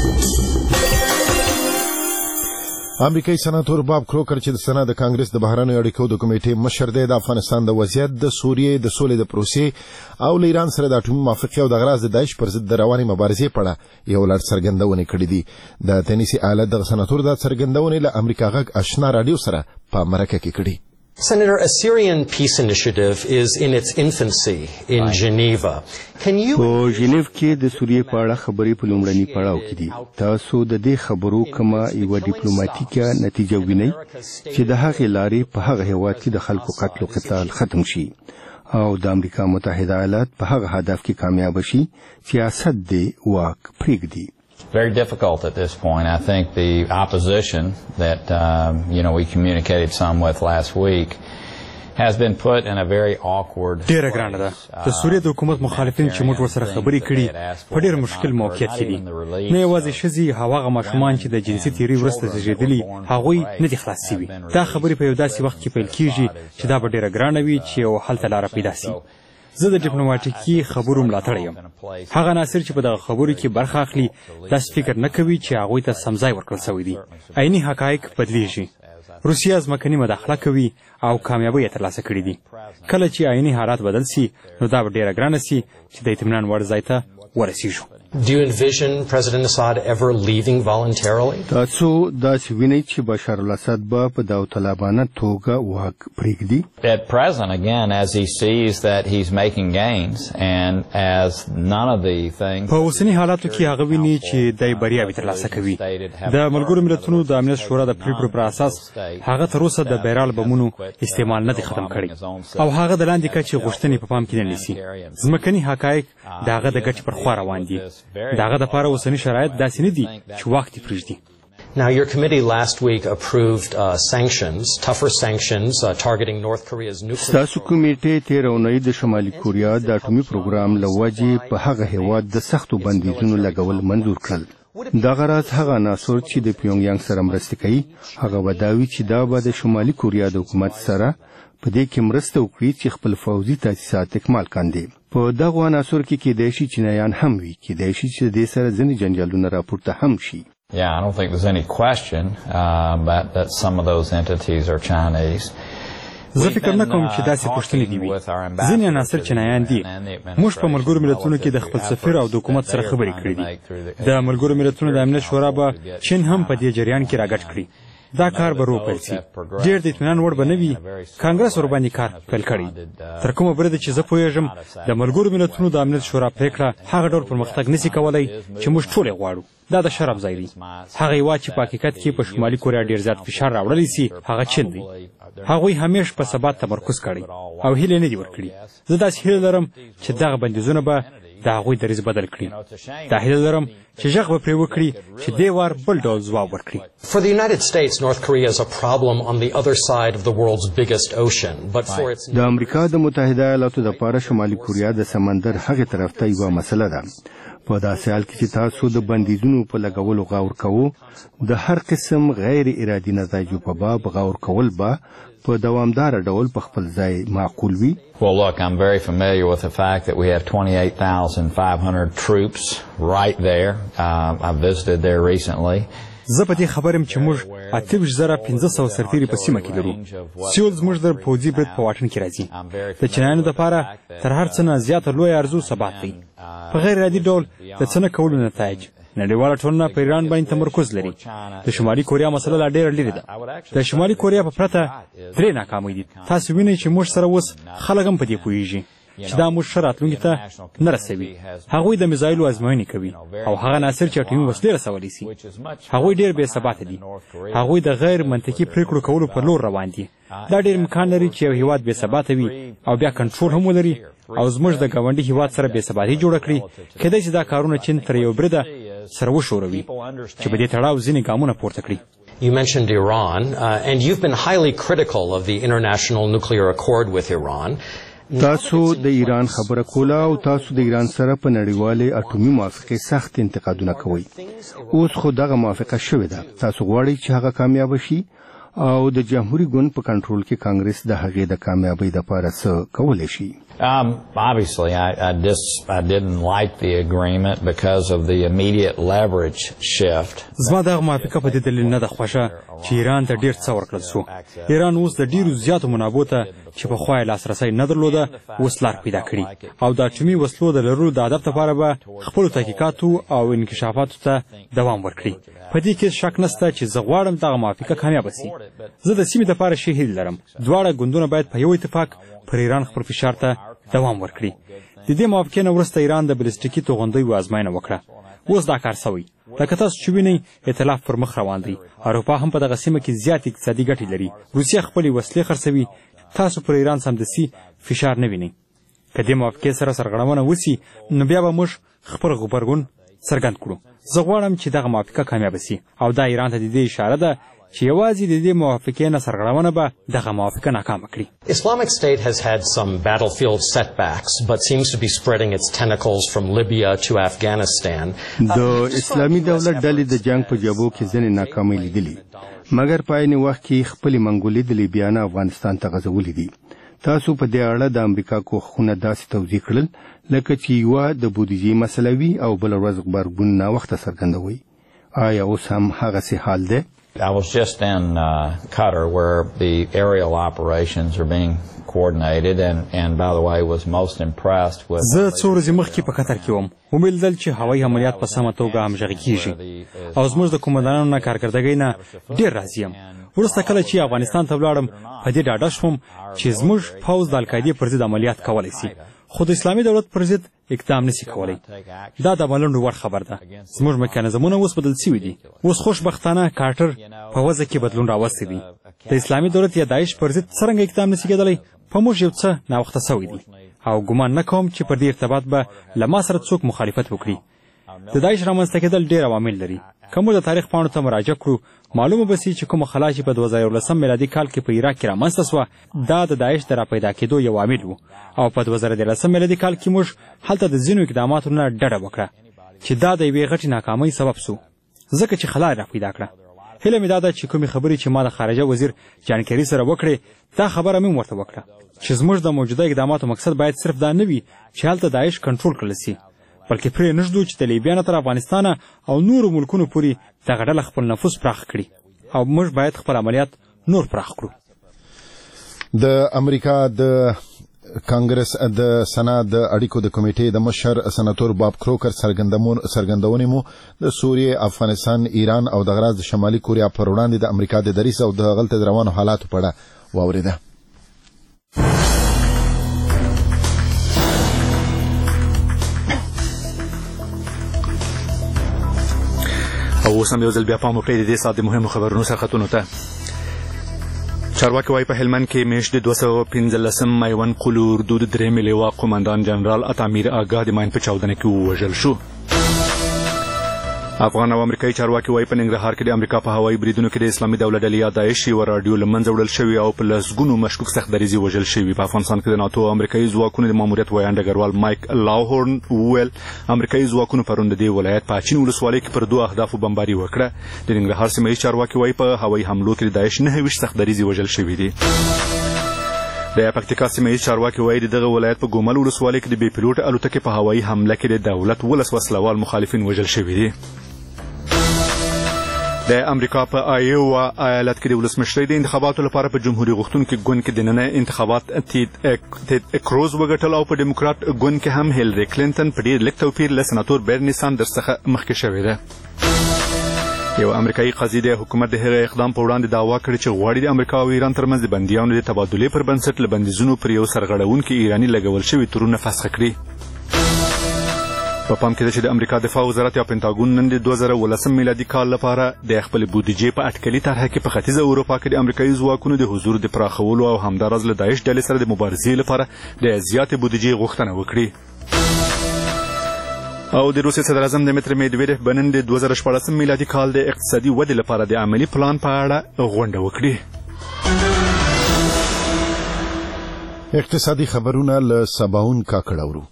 امریکایي سناتور باب کروکر چې د سنا د کانګرس د بهرنیو اړیکو د کمیټې مشر دی، د افغانستان د وضعیت، د سوریې د سولې د پروسې او له ایران سره د اټومي موافقې او د غراض د داعش پر ضد د روانې مبارزې په اړه یو لړ څرګندونې کړې دي. د تنیسي ایالت دغه سناتور دا څرګندونې له امریکا غږ آشنا راډیو سره په مرکه کې کړې. Senator, a Syrian peace initiative is in its infancy in Geneva. Can you په ژنیو کې د سوریې په اړه خبرې په لومړني پړاو کې دي. تاسو د دې خبرو کومه یو ډیپلوماټیکه نتیجه وینئ چې د هغې لارې په هغه هیواد کې د خلکو قتل او قتال ختم شي او د امریکا متحده ایالات په هغه هدف کې کامیاب شي سیاست دی واک پرېږدي. Very difficult at this point. I think the opposition that we communicated some with last week has been put in a very awkward ډیره ګرانه ده. د سوریې د حکومت مخالفین چې موږ ورسره خبرې کړي په ډیر مشکل موقعیت کې دي. نه یوازې ښځې، هغه ماشومان چې د جنسي تیري وروسته زیږېدلي هغوی نه دي خلاص شوي. دا خبرې په یو داسې وخت کې پیل کیږي چې دا به ډیره ګرانه وي چې یو حل ته لاره پیدا شي. زه د ډیپلوماټیکي خبرو ملاتړی یم. هغه عناصر چې په دغه خبرو کې برخه اخلي داسې فکر نه کوي چې هغوی ته سم ځای ورکړل شوی دی. عیني حقایق بدلیږي. روسیه ځمکني مداخله کوي او کامیابۍ یې ترلاسه کړې دي. کله چې عیني حالات بدل سي نو دا به ډیره ګرانه سي چې د اطمینان وړ ځای ته ورسیږو. Do you envision President Assad ever leaving voluntarily? تاسو داسې وینئ چې بشار الاسد به په داوطلبانه توګه واک پرېږدي؟ At present, again, as he sees that he's making gains and as none of the things په اوسني حالاتو کې هغه ویني چې دی بریاوې ترلاسه کوي. د ملګرو ملتونو د امنیت شورا د پریکړو پر اساس هغه تر اوسه د بیرال بمونو استعمال نه دی ختم کړی او هغه د لاندې کچې غوښتنې په پام کې نه نیسي. ځمکني حقایق د هغه د ګټې پر خوا روان دي. د هغه دپاره اوسني شرایط داسې نه دي چې وخت یې پرېږدي. Now, your committee last week approved sanctions, tougher sanctions targeting North Korea's nuclear. ستاسو کمیټې تیر اونۍ د شمالي کوریا د اټومي پروګرام لوجې په هغه هیواد د سختو بندیزونو لګول منظور کړل. دا غراض هغه عناصر چې د پیونګ یانګ سره مرسته کوي هغه وداوي چې دا به د شمالي کوریا د حکومت سره په دې کې مرسته وکړي چې خپل فوزي تاسیسات اکمال کاندي. په دغه عناصر کې کېدای شي چینایان هم وي، کېدای شي چې د دې سره ځینې جنجالونه راپورته هم شي. Yeah, I don't think there's any question that some of those entities are Chinese. زه فکر نه کوم چې داسې پوښتنې دي وي. ځینې عناصر چینایان دي. موږ په ملګرو ملتونو کې د خپل سفیر او د حکومت سره خبرې کړې دي. د ملګرو ملتونو د امنیت شورا به چین هم په دې جریان کې راګډ کړي. دا کار به روپیل سي. ډېر د اطمینان وړ به نه وي. کانګرس ورباندې کار پیل کړی. تر کومه برده چې زه پوهېږم د ملګرو ملتونو د امنیت شورا پریکړه هغه ډول پرمختګ نشي کولای چې موږ ټول غواړو. دا د شرم ځای دی. هغه هیواد چې په حقیقت کې په شمالي کوریا ډېر زیات فشار راوړلی سي هغه چین دی. هغوی همیش په ثبات تمرکز کړی او هیله نه دي ورکړي. زه داسې هیله لرم چې دغه بندیزونه به د هغوی دریځ بدل کړي. دا هیله لرم چې غږ به پرې وکړي چې دې وار بل ډول ځواب ورکړي. For the United States, North Korea is a problem on the other side of the world's biggest ocean, but for its د امریکا د متحده ایالاتو د پاره شمالي کوریا د سمندر هغه طرف ته یو مسله ده. په داسې حال کې چې تاسو د بندیزونو په لګولو غور کوو د هر قسم غیر ارادي نتایجو په باب غور کول به په دوامدار ډول په خپل ځای معقول وي. Well, look, I'm very familiar with the fact that we have 28,500 troops right there. I visited there recently. زه په دې خبرم چې موږ 28,500 سرتیري په سیمه کې لرو. سیول زموږ د پوځي برید په واټن کې راځي. د چینایانو دپاره تر هر څه نه زیاته لوی ارزو ثبات دی. په غیر عادي ډول د څه نه کولو نتایج. نړیواله ټولنه په ایران باندې تمرکز لري. د شمالي کوریا مسله لا ډېره لرې ده. د شمالي کوریا په پرته 3 ناکامۍ دي. تاسو وینئ چې موږ سره اوس خلک هم په دې پوهېږي چې دا موږ ښه راتلونکي ته نه رسوي. هغوی د میزایلو ازموینې کوي او هغه عناصر چې اټومي وسلې رسولی سي هغوی ډېر بې ثباته دي. هغوی د غیر منطقي پرېکړو کولو پر لور روان دي. دا ډېر امکان لري چې یو هیواد بې ثباته وي او بیا کنټرول هم ولري او زموږ د ګاونډي هیواد سره بې ثباتي جوړه کړي. کېدای چې دا کارونه چین تر یو بریده سره وښوروي چې په دې تړاو ځینې ګامونه پورته کړي. You mentioned Iran, and you've been highly critical of the international nuclear accord with Iran. تاسو د ایران خبره کوله او تاسو د ایران سره په نړیوالې اټومي موافقې سخت انتقادونه کوئ. اوس خو دغه موافقه شوې ده. تاسو غواړئ چې هغه کامیاب شي او د جمهوریت ګوند په کنټرول کې کانګرس د هغې د کامیابۍ لپاره څه کولی شي؟ Obviously, I didn't like the agreement because of the immediate leverage shift. زما دغه موافقه په دې دلیل نه ده خوښه چې ایران ته ډېر څه ورکړل سو. ایران اوس د ډېرو زیاتو منابعو ته چې پخوا یې لاسرسی نه درلوده اوس لار پیدا کړي او د اټومي وسلو د لرلو د هدف لپاره به خپلو تحقیقاتو او انکشافاتو ته دوام ورکړي. په دې کې شک نشته چې زه غواړم دغه موافقه کامیابه سي. زه د سیمې دپاره ښې هیلې لرم. دواړه ګوندونه باید په یو اتفاق پر ایران خپل فشار ته دوام ورکړي. د دې موافقې نه وروسته ایران د بلستیکي توغندیو ازموینه وکړه. اوس دا کار سوی. لکه تاسو چې وینئ اطلاف پر مخ روان دی. اروپا هم په دغه سیمه کې زیات اقتصادي ګټې لري. روسیه خپلې وسلې خرڅوي. تاسو پر ایران سمدستي فشار نه وینئ. که دې موافقې سره سرغړونه وسي نو بیا به موږ خپل غبرګون څرګند کړو. زه غواړم چې دغه موافقه کامیابه سي او دا ایران ته د دې اشاره ده چې یوازې د دې موافقې نه سرغړونه به دغه موافقه ناکامه کړي. Islamic State has had some battlefield setbacks but seems to be spreading its tentacles from Libya to Afghanistan. د اسلامي دولت ډلې د جنگ په جبهو کې ځینې ناکامۍ لیدلې مګر په عین وخت کې خپلې منګولې د لیبیا نه افغانستان ته غځولې دي. تاسو په دې اړه د امریکا کوښښونه داسې توضیح کړل لکه چې یوه د بودیجې مسله وي او بله ورځ غبرګون ناوخته څرګندوئ. آیا اوس هم هغسې حال دی؟ I was just in Qatar where the aerial operations are being coordinated and by the way was most impressed with. زه څو ورځې مخکې په قطر کې وم. وملیدل چې هوایي عملیات په سمه توګه همغږي کیږي او زموږ د قومندانانو نه کارکردګۍ نه ډېر راضي یم. وروسته کله چې افغانستان ته ولاړم په دې ډاډه شوم چې زموږ پوځ د القاعدې پر ضد عملیات کولی سي خو د اسلامي دولت پر ضد اقدام نشي کولی. دا د منلو وړ خبر ده. زموږ میکانیزمونه اوس بدل شوي دي. اوس خوشبختانه کارټر په وضع کې بدلون راوستی دی. د اسلامي دولت یا داعش پر ضد څرنګه اقدام نشي کېدلی په موږ یو څه ناوخته سوی دی او ګمان نه کوم چې پر دې ارتباط به له ما سره څوک مخالفت وکړي. د داعش رامنځته کېدل ډېر عوامل لري. که موږ د تاریخ پاڼو ته مراجعه کړو معلومه به سي چې کومه خلا چې په 2011 میلادي کال کې په عراق کې رامنځته سوه دا د داعش د راپیدا کېدو یو عامل و او په 2013 میلادي کال کې موږ هلته د ځینو اقداماتو نه ډډه وکړه چې دا د یوې غټې ناکامۍ سبب سو ځکه چې خلا راپیدا کړه. هیله مې دا ده چې کومې خبرې چې ما د خارجه وزیر جان کیري سره وکړې دا خبره مې ورته وکړه چې زموږ د موجوده اقداماتو مقصد باید صرف دا نه وي چې هلته داعش کنټرول کړل سي بلکې پرې نږدو چې د لیبیا نه تر افغانستانه او نورو ملکونو پورې دغه ډله خپل نفوذ پراخ کړي او موږ باید خپل عملیات نور پراخ کړو. د امریکا د کانګرس د سنا د اړیکو د کمیټې د مشر سناتور باب کروکر څرګندونې مو د سوریې، افغانستان، ایران او د غراز د شمالي کوریا پر وړاندې د امریکا د دریځ او د هغلته روانو حالاتو په اړه واورېده. او اوس هم یو ځل بیا پام وکړئ د دې ساعت د مهمو خبرونو سرخطونو ته. چارواکي وایي په هلمند کې میاشت د 215 میوند قلو اردو د 3 لیوا قومندان جنرال اتامیر آګاه د ماین په چاودنه کې ووژل شو. افغان او امریکایي چارواکي وایي په ننګرهار کې د امریکا په هوایي بریدونو کې د اسلامي دولت ډلې یا داعش یوه راډیو له منځه وړل شوې او په لسګونو مشکوک سخت دریځي وژل شوي. په افغانستان کې د ناتو او امریکایي ځواکونو د ماموریت وایان ډګروال مایک لاوهورن وویل امریکایي ځواکونو پرون د دې ولایت په اچین ولسوالۍ کې پر 2 اهدافو بمباري وکړه. د ننګرهار سیمه ییز چارواکي وایي په هوایي حملو کې د داعش 9 سخت دریځي وژل شوي دي. د پکتیکا سیمه ییز چارواکي وایي د دغه ولایت په ګومل ولسوالۍ کې د بې پیلوټ الوتکې په هوایي حمله کې د دولت 12 وسلوال مخالفین وژل شوي دي. د امریکا په آیووا ایالت کې د ولسمشرۍ د انتخاباتو لپاره په جمهوریت غوښتونکي ګوند کې دننه انتخابات تید کروز وګټل او په ډیموکرات ګوند کې هم هیلری کلینټن په ډېر لږ توپیر له سناتور برني ساندرز څخه مخکې شوې ده. یو امریکایي قاضي د حکومت د هغه اقدام په وړاندې دعوا کړې چې غواړي د امریکا او ایران ترمنځ د بندیانو د تبادلې پر بنسټ له بندیزونو پر یو سرغړونکي ایراني لګول شوي تورونه فسخ کړي. په پام کې ده چې د امریکا دفاع وزارت یا پینټاګون نن د 2018 میلادي کال لپاره د خپل بودیجې په اټکلي طرحه کې په ختیځه اروپا کې د امریکایي ځواکونو د حضور د پراخولو او همداراز له داعش ډلې سره د مبارزې لپاره د زیاتې بودیجې غوښتنه وکړي. او د روسیې صدر اعظم دمیتر میدویدف به نن د 2014 میلادي کال د اقتصادي ودې لپاره د عملي پلان په اړه غونډه وکړي. اقتصادي خبرونه له سباون کاکړ اورو.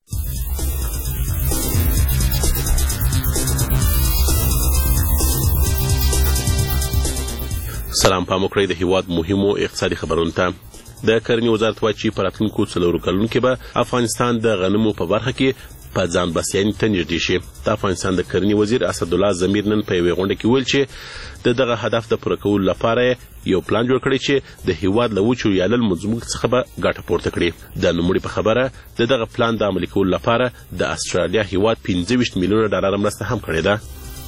سلام پام وکړئ د هیواد مهمو اقتصادي خبرونو ته. د کرنې وزارت وایي چې په راتلونکو 4 کلونو کې به افغانستان د غنمو په برخه کې په ځان بسیاینې ته نږدې شي. د افغانستان د کرنې وزیر اسدالله ضمیر نن په یوې غونډه کې ویل چې دغه هدف د پوره کولو لپاره یو پلان جوړ کړی چې د هیواد له وچو یا للمو ځمکو څخه به ګټه پورته کړي. د نوموړي په خبره دغه پلان د عملي کولو لپاره د استرالیا هیواد 25 میلیونه ډالر مرسته هم کړې ده.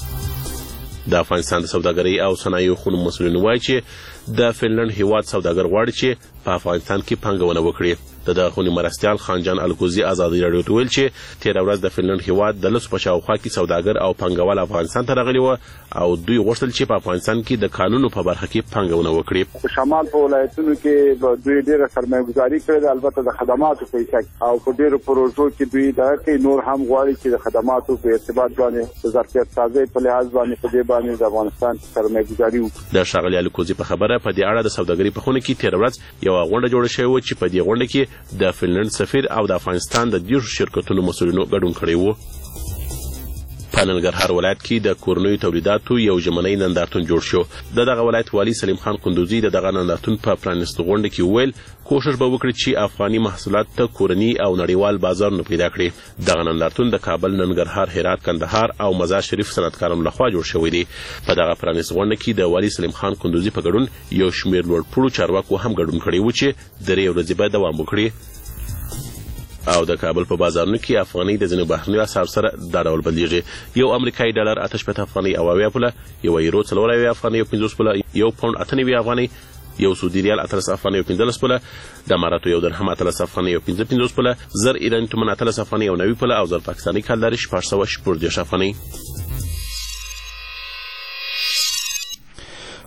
د افغانستان د سوداګرۍ او صنایعو خونو مسؤلین وایي چې د فنلند هیواد سوداګر غواړي چې په افغانستان کې پانګونه وکړي. د دغه خونې مرستیال خانجان الکوزي ازادي راډیو ته ویل چې تېره ورځ د فنلند هیواد د لسو په شاوخوا کې سوداګر او پانګوال افغانستان ته راغلي وو او دوی غوښتل چې په افغانستان کې د قانونو په برخه کې پانګونه وکړي. په شمال په ولایتونو کې دوی ډېره سرمایه‌ګذاري کړې ده، البته د خدماتو په حصه کې او په ډېرو پروژو کې دوی دا کوي. نور هم غواړي چې د خدماتو په ارتباط باندې د ظرفیت سازۍ په لحاظ باندې په دې باندې د افغانستان سرمایه‌ګذاري وکړي. د ښاغلي الکوزي په خبره په دې اړه د سوداګرۍ په خونه کې تېره ورځ یوه غونډه جوړه شوې وه چې په دې غونډه کې د فنلند سفیر او د افغانستان د 10 شرکتونو مسؤلینو ګډون کړی و. په ننګرهار ولایت کې د کورنیو تولیداتو یو ژمنی نندارتون جوړ شو. دغه ولایت والي سلیم خان قندوزي دغه نندارتون په پرانیستو غونډه کې وویل کوشش به وکړي چې افغاني محصولات ته کورني او نړیوال بازارونه پیدا کړي. دغه نندارتون د کابل، ننګرهار، هرات، کندهار او مزار شریف صنعتکارانو لخوا جوړ شوی دی. په دغه پرانیستو غونډه کې د والي سلیم خان قندوزي په ګډون یو شمېر لوړپوړو چارواکو هم ګډون کړی و چې 3 ورځې به دوام وکړي. او د کابل په بازارونو کې افغاني د ځینو بهرنیو اسعارو سره دا ډول بدلیږي. یو امریکایي ډالر 58 افغاني او 80 پوله، یو یورو 4 افغاني او 50 پوله، یو پاوند 98 افغاني، یو سعودي ریال 13 افغاني او 15 پوله، د اماراتو یو درهم 13 افغاني او 15 پوله، زر ایراني تومان 13 افغاني او 90 پوله او زر پاکستاني کالداري 640 افغاني.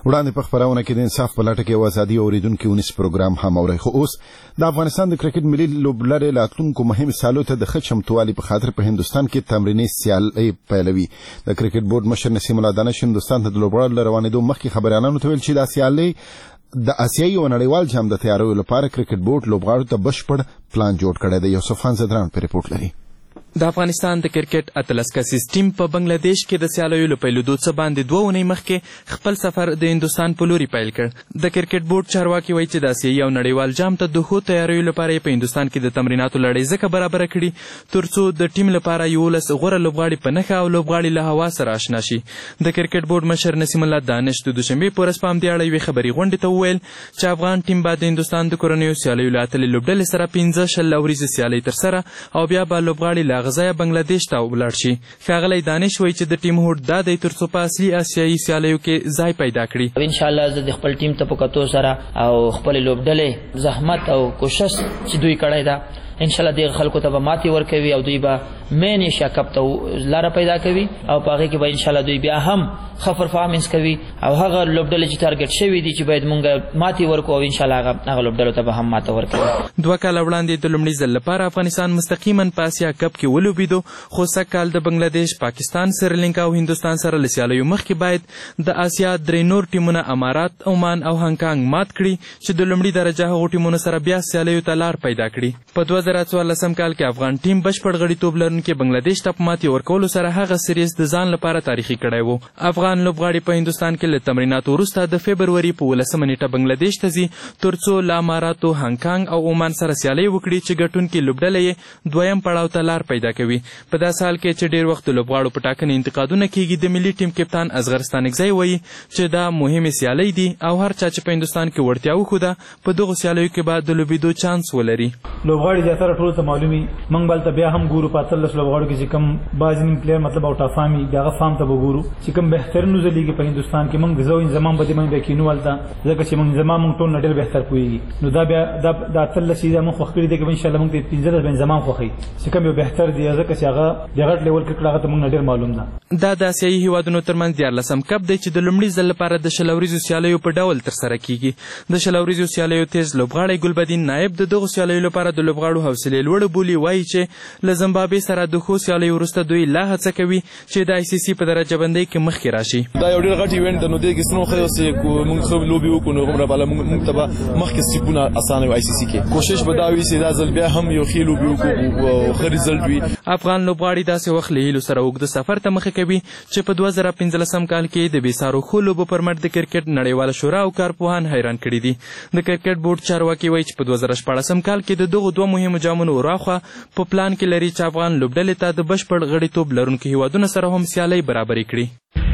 وړاندې په خبرونه کې د انصاف په لټه کې ازادي اوریدونکو 19 پروګرام هم اوري. خو اوس د افغانستان د کرکټ ملي لوبلړۍ راتلونکو مهم سالو ته د ښه چمتووالي په خاطر په هندستان کې تمریني سیالۍ پیلوي. د کرکټ بورډ مشر نسیم الله دانش هندستان ته د لوبغاړو روانېدو مخکې خبريالانو ته ویل چې د سیالۍ د آسیایي او نړیوال جام د تیاریو لپاره کرکټ بورډ لوبغاړو ته بشپړ پلان جوړ کړی دی. یوسف خان زدران په ریپورت لري. د افغانستان د کرکټ اتلس کسیز ټیم په بنگلاديش کې د سیالیو له پیلېدو څخه باندې 2 اونۍ مخکې خپل سفر د هندستان په لوري پیل کړ. د کرکټ بورډ چارواکي وایي چې د آسیایي او نړیوال جام ته د ښو تیاریو لپاره په هندستان کې د تمریناتو لړۍ ځکه برابر کړي ترڅو د ټیم لپاره 11 غوره لوبغاړي په نښه او لوبغاړي له هوا سره آشنا شي. د کرکټ بورډ مشر نسیم الله دانش د دوشنبه په ورځ په همدې اړه یوې خبري غونډې ته وویل چې افغان ټیم به د هندستان د کورنیو سیالیو له اتلې لوبډلې سره 15 شل اوريزه سیالۍ ترسره او بیا به لوبغاړي له غزا بنگلاديش ته ولاړ شي. ښاغلی دانش وایي چې د ټیم هوډ دا دی ترڅو په اصلي آسیایي سیالیو کې ځای پیدا کړي. ان شاء الله زه د خپل ټیم ته په کتو سره او خپل لوبډلې زحمت او کوشش چې دوی کړی دا ان شاء الله د خلکو ته به ماتي ورکوي او دوی به مین ایشیا کپ ته لاره پیدا کوي او پاره کې به ان شاء الله دوی بیا هم ښه پرفارمنس کوي او هغه لوبډلې چې ټارګټ شوی دي چې باید مونږ ماتي ورکو او ان شاء الله هغه لوبډلو ته به هم ماته ورکوي. 2 کال وړاندې د لومړي ځل لپاره افغانستان مستقیما په آسیا کپ کې ولوبېدو خو سږکال د بنگلاديش، پاکستان، سریلانکا او هندستان سره له سیالیو مخکې باید د آسیا 3 نور ټیمونه امارات، عمان او هانګ کانګ مات کړي چې د لومړي درجه هغو ټیمونو سره بیا سیالیو ته لار پیدا کړي. په 2014 کال کې افغان ټیم بشپړ غړیتوب لرونکي بنگلاديش ته په ماتې ورکولو سره هغه سیریز د ځان لپاره تاریخي کړی و. افغان لوبغاړي په هندستان کې له تمریناتو وروسته د فبروري په 18 نیټه بنگلاديش ته ځي ترڅو له اماراتو، هانګ کانګ او عمان سره سیالۍ وکړي چې ګټونکي لوبډله یې دویم پړاو ته لار پیدا کوي. په داسې حال کې چې ډېر وخت د لوبغاړو په ټاکنې انتقادونه کېږي، د ملي ټیم کپتان اصغر ستانکزی وایي چې دا مهمې سیالۍ دي او هر چا چې په هندستان کې وړتیا وښوده په دغو سیالیو کې به د لوبېدو چانس ولري. لوبغاړي زیاتره ټولو ته معلومي موږ بل ته بیا هم ګورو په 13 لوبغاړو کې چې کوم بازنګ پلیر مطلب او ټافامي دغه فارم ته وګورو چې کوم بهترینو ځلیږي په هندستان کې موږ زو انضمام به موږ کینو ولته ځکه چې موږ انضمام موږ ټول نډل بهتر پويږي. نو دا بیا د 13 سیده موږ خو خپل دي کې ان شاء الله موږ د 15 انضمام خوخي چې کوم یو بهتر دی ځکه چې هغه د غټ لیول کې کړه ته موږ نډل معلوم ده. دا د آسیایي هیوادونو ترمنځ 14 کپ دی چې د لومړي ځل لپاره د شلوريزو سیالیو په ډول ترسره کیږي. د شلوريزو سیالیو تیز لوبغاړی ګلبدین نائب د دغه سیالیو لپاره د لوبغاړو حوصله لوړ بولی وایي چې له زمبابوې سره د خو سیالیو وروسته دوی لا هڅه کوي چې د آی سی سی په درجه بندۍ کې مخکې راشي. دا یو ډېر غټ ایونت دی نو دې کې سنو خو اوسې موږ خو لوبي وکړو نو غوړه بالا موږ ته مخکې سپونه اسانه آی سی سی کې کوشش به دا وي چې دا ځل بیا هم یو خېلو بيو کو خو ریزلټ وي. افغان لوبغاړي داسې وخت له هیلو سره اوږد سفر ته مخه کوي چې په 2015 کال کې د بیسارو خو لوبو پر مټ د کرکټ نړیواله شورا او کارپوهان حیران کړي دي. د کرکټ بورډ چارواکي وایي چې په 2014 کال کې د دغو 2 مهمو جامونو وراخوا په پلان کې لري چې افغان لوبډلې ته د بشپړ غړیتوب لرونکو هیوادونو سره هم سیالۍ برابرې کړي.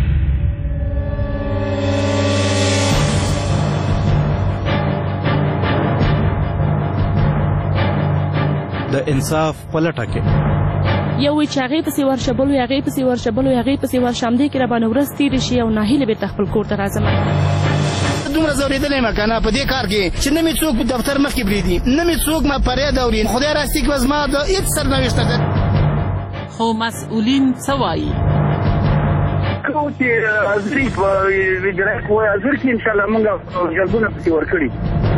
د انصاف په لټه کې یو وی چې هغې پسې ورشبلو هغې پسې ورشبلو هغې پسې ورشم دې کې راباندې ورځ تېرې شي او ناهیله بېرته خپل کور ته راځم. دومره ځورېدلی یم که نه په دې کار کې چې نه مې څوک په دفتر مخکې پرېږدي نه مې څوک ما فریاد اوري. خدای راستي که زما د هېڅ سرنوشته ده. خو مسؤلین څه وایي؟ کوم چې حاضري په وجرای کوی حاضر کې انشاءالله موږ جلبونه پسې ورکړي.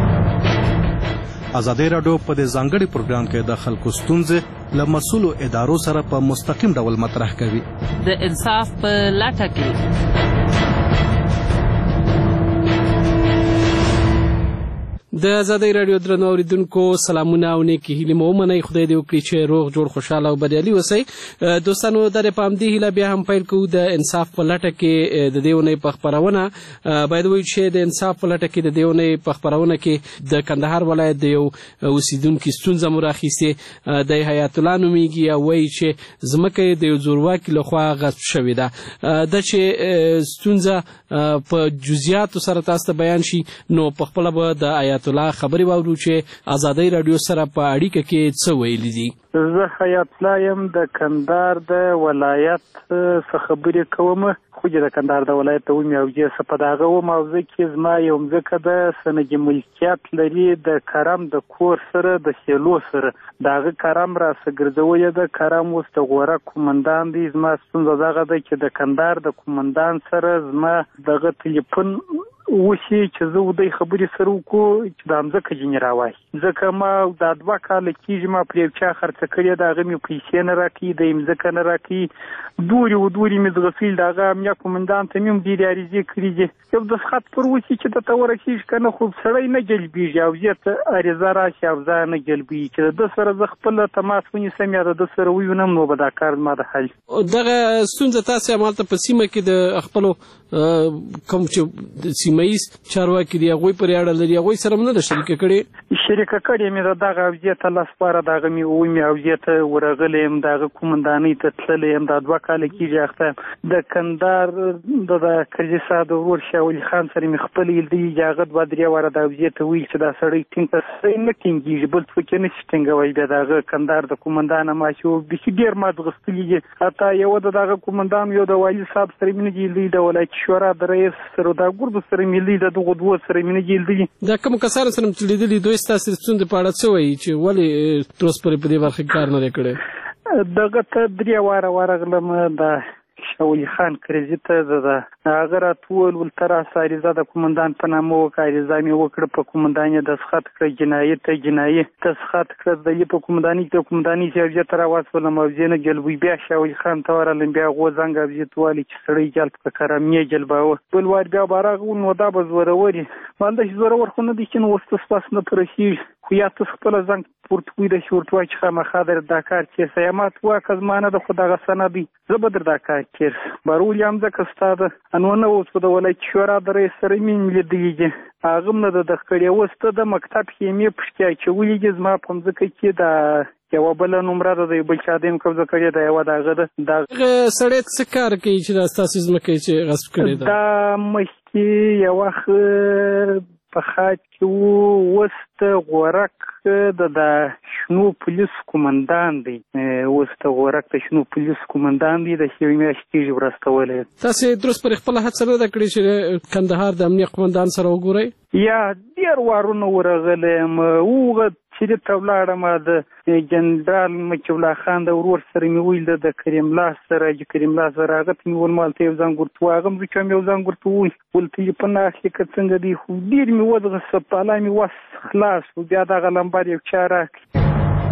ازادي راډیو په دې ځانګړي پروګرام کې د خلکو ستونزې له مسؤلو ادارو سره په مستقیم ډول مطرح کوي. د انصاف په لټه کې د ازادي راډیو درنو اوریدونکو سلامونه او نیکی هیلې مو ومنئ. خدای دې وکړي چې روغ جوړ خوشاله او بریالي اوسئ. دوستانو د پام دې هیله بیا هم پیل کوو د انصاف په لټه کې د دې اونۍ په خپرونه باید وایو چې د انصاف په لټه کې د دې اونۍ په خپرونه کې د کندهار ولایت د یو اوسیدونکي ستونزه مو راخیستې. د حیات الله نومیږي او وایي چې ځمکه یې د یو زورواکي لخوا غصب شوې ده. دا چې ستونزه په جزئیاتو سره تاسو ته بیان شي نو په خپله به د حیات الله خبرې واورو چې ازادي راډیو سره په اړیکه کې څه ویلي دي. زه حیات الله یم د کندهار د ولایت څخه خبرې کوم خو چې د کندهار د ولایت ته وم او چې څه په دغه وم او زه کې زما یو مځکه د سنجي ملکیت لري د کرم د کور سره د سیلو سره دغه کرم راسه ګرځولې د کرم اوس د غوره کومندان دی. زما ستونزه دغه ده چې د کندهار د کومندان سره زما دغه ټلیفون وشي چې زه ودی خبرې سره وکړو چې د مځکه ځینې راوایي ځکه ما دا 2 کاله کېږي ما پرې یو چا خرڅه کړې د هغه مې پیسې نه راکوي د مځکه نه راکوي دورې مې دغسیل د هغه امنیه قومندان ته مې هم ډېرې عریضې کړي دي یو دسخط پر وشي چې درته ورسېږي که نه خو سړی نه جلبېږي او زیاته عریضه راشي او زه نه جلبېږي چې د ده سره زه خپله تماس ونیسم یا د ده سره ووینم نو به دا کار ما د حل دغه ستونزه تاسې همالته په سیمه کې د خپلو کوم چې سیمه ییز چارواکي دي هغوی پرې اړه لري هغوی سره نه ده شریکه کړې شریکه کړې مې د دغه اوضیې ته لسپاره د هغه مې ومې اوضیې ته ورغلی یم د هغه قومندانۍ ته تللی یم دا 2 کاله کېږي اخته د کندهار د کرزي صاحب د ورور شاه ولي خان سره مې خپل لیدلي چې هغه 2-3 واره د اوضیې ته ویل چې دا سړی ټینګ نه ټینګېږي بل څوک یې نه شي ټینګوی بیا د هغه کندهار د قومندانه ما چې بیخي ډېر مات غښتلي دي حتی یوه د دغه قومندان یو د والي صاحب سره مې نه دي لیدلي د ولایتي شورا د رئیس سره د ګردو سره مې لیدلي د دغو 2 سره مې نه دي لیدلي دا کومو کسانو سره چې لیدلي دوی ستاسې د ستونزې په اړه څه وایي چې ولې تر اوسه پورې په دې برخه کې کار نه دی کړی دغه ته 3 واره ورغلم د شاه ولي خان کرزي ته د هغه راټول ولته راسه عریضه د قومندان په نامه وکړه عریضه مې وکړه په قومندان یې دسخط کړه جنایي ته جنایي دسخط کړه د یې په قومنداني چې اوضیې ته راواستولم اوضیې نه جلبوي بیا شاه ولي خان ته ورغلم بیا هغو زنګ اوضیې ته والي چې سړی جلب کړه کرامې جلباوه بل وار بیا به راغلو نو دا به زورور وي مالده چې زورور خو نه دي چې نو اوس ته سپاس نه پرسېږي خو یا ته خپله زنګ پورته کوي د چې ورته وایي چې خامخا در دا کار چېرسه یا ما ته وایه که زما نه ده خو دغه څه نه دی زه به در دا کار چېرسه بارول یم ځکه ستا ده نو نه اوس په د ولایتي شورا د رئیس سره مې لیدلي دي هغه هم نه ده دغه کړی اوس ته د مکتب خیمې پشتې اچولي دي زما په مځکه کې د یوه بله نومره ده د یو بل چا د یم قبضه کړې ده یوه د هغه ده دغه سړی څه کار کوي چې دا ستاسې ځمکه یې چې غصب کړې ده دا مخکې یو وخت په خاط کې و اوس د غورک د شنو پولیس قومندان دی اوس د غورک د شنو پولیس قومندان دی د یوې میاشتې کېږي ورستولی تاسې تر اوسه پورې خپله هڅه نه ده کړې چې کندهار د امنیه قومندان سره وګورئ یا ډېر وارونه ورغلی یم هغه چیرې ته ولاړم د جنرال مکی الله خان د ورور سره مې ویل د کریم الله سره چې کریم الله سره هغه ته مې ویل مالته یو ځان ورته ووایه هغه هم زه چې هم یو ځان ورته ووایي ولته ټلیفون نه اخلي که څنګه دی خو ډېر مې ودغسه په الله مې وس خلاص و بیا دغه لمبر یو چا راکړي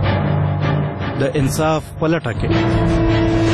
د انصاف په لټه کې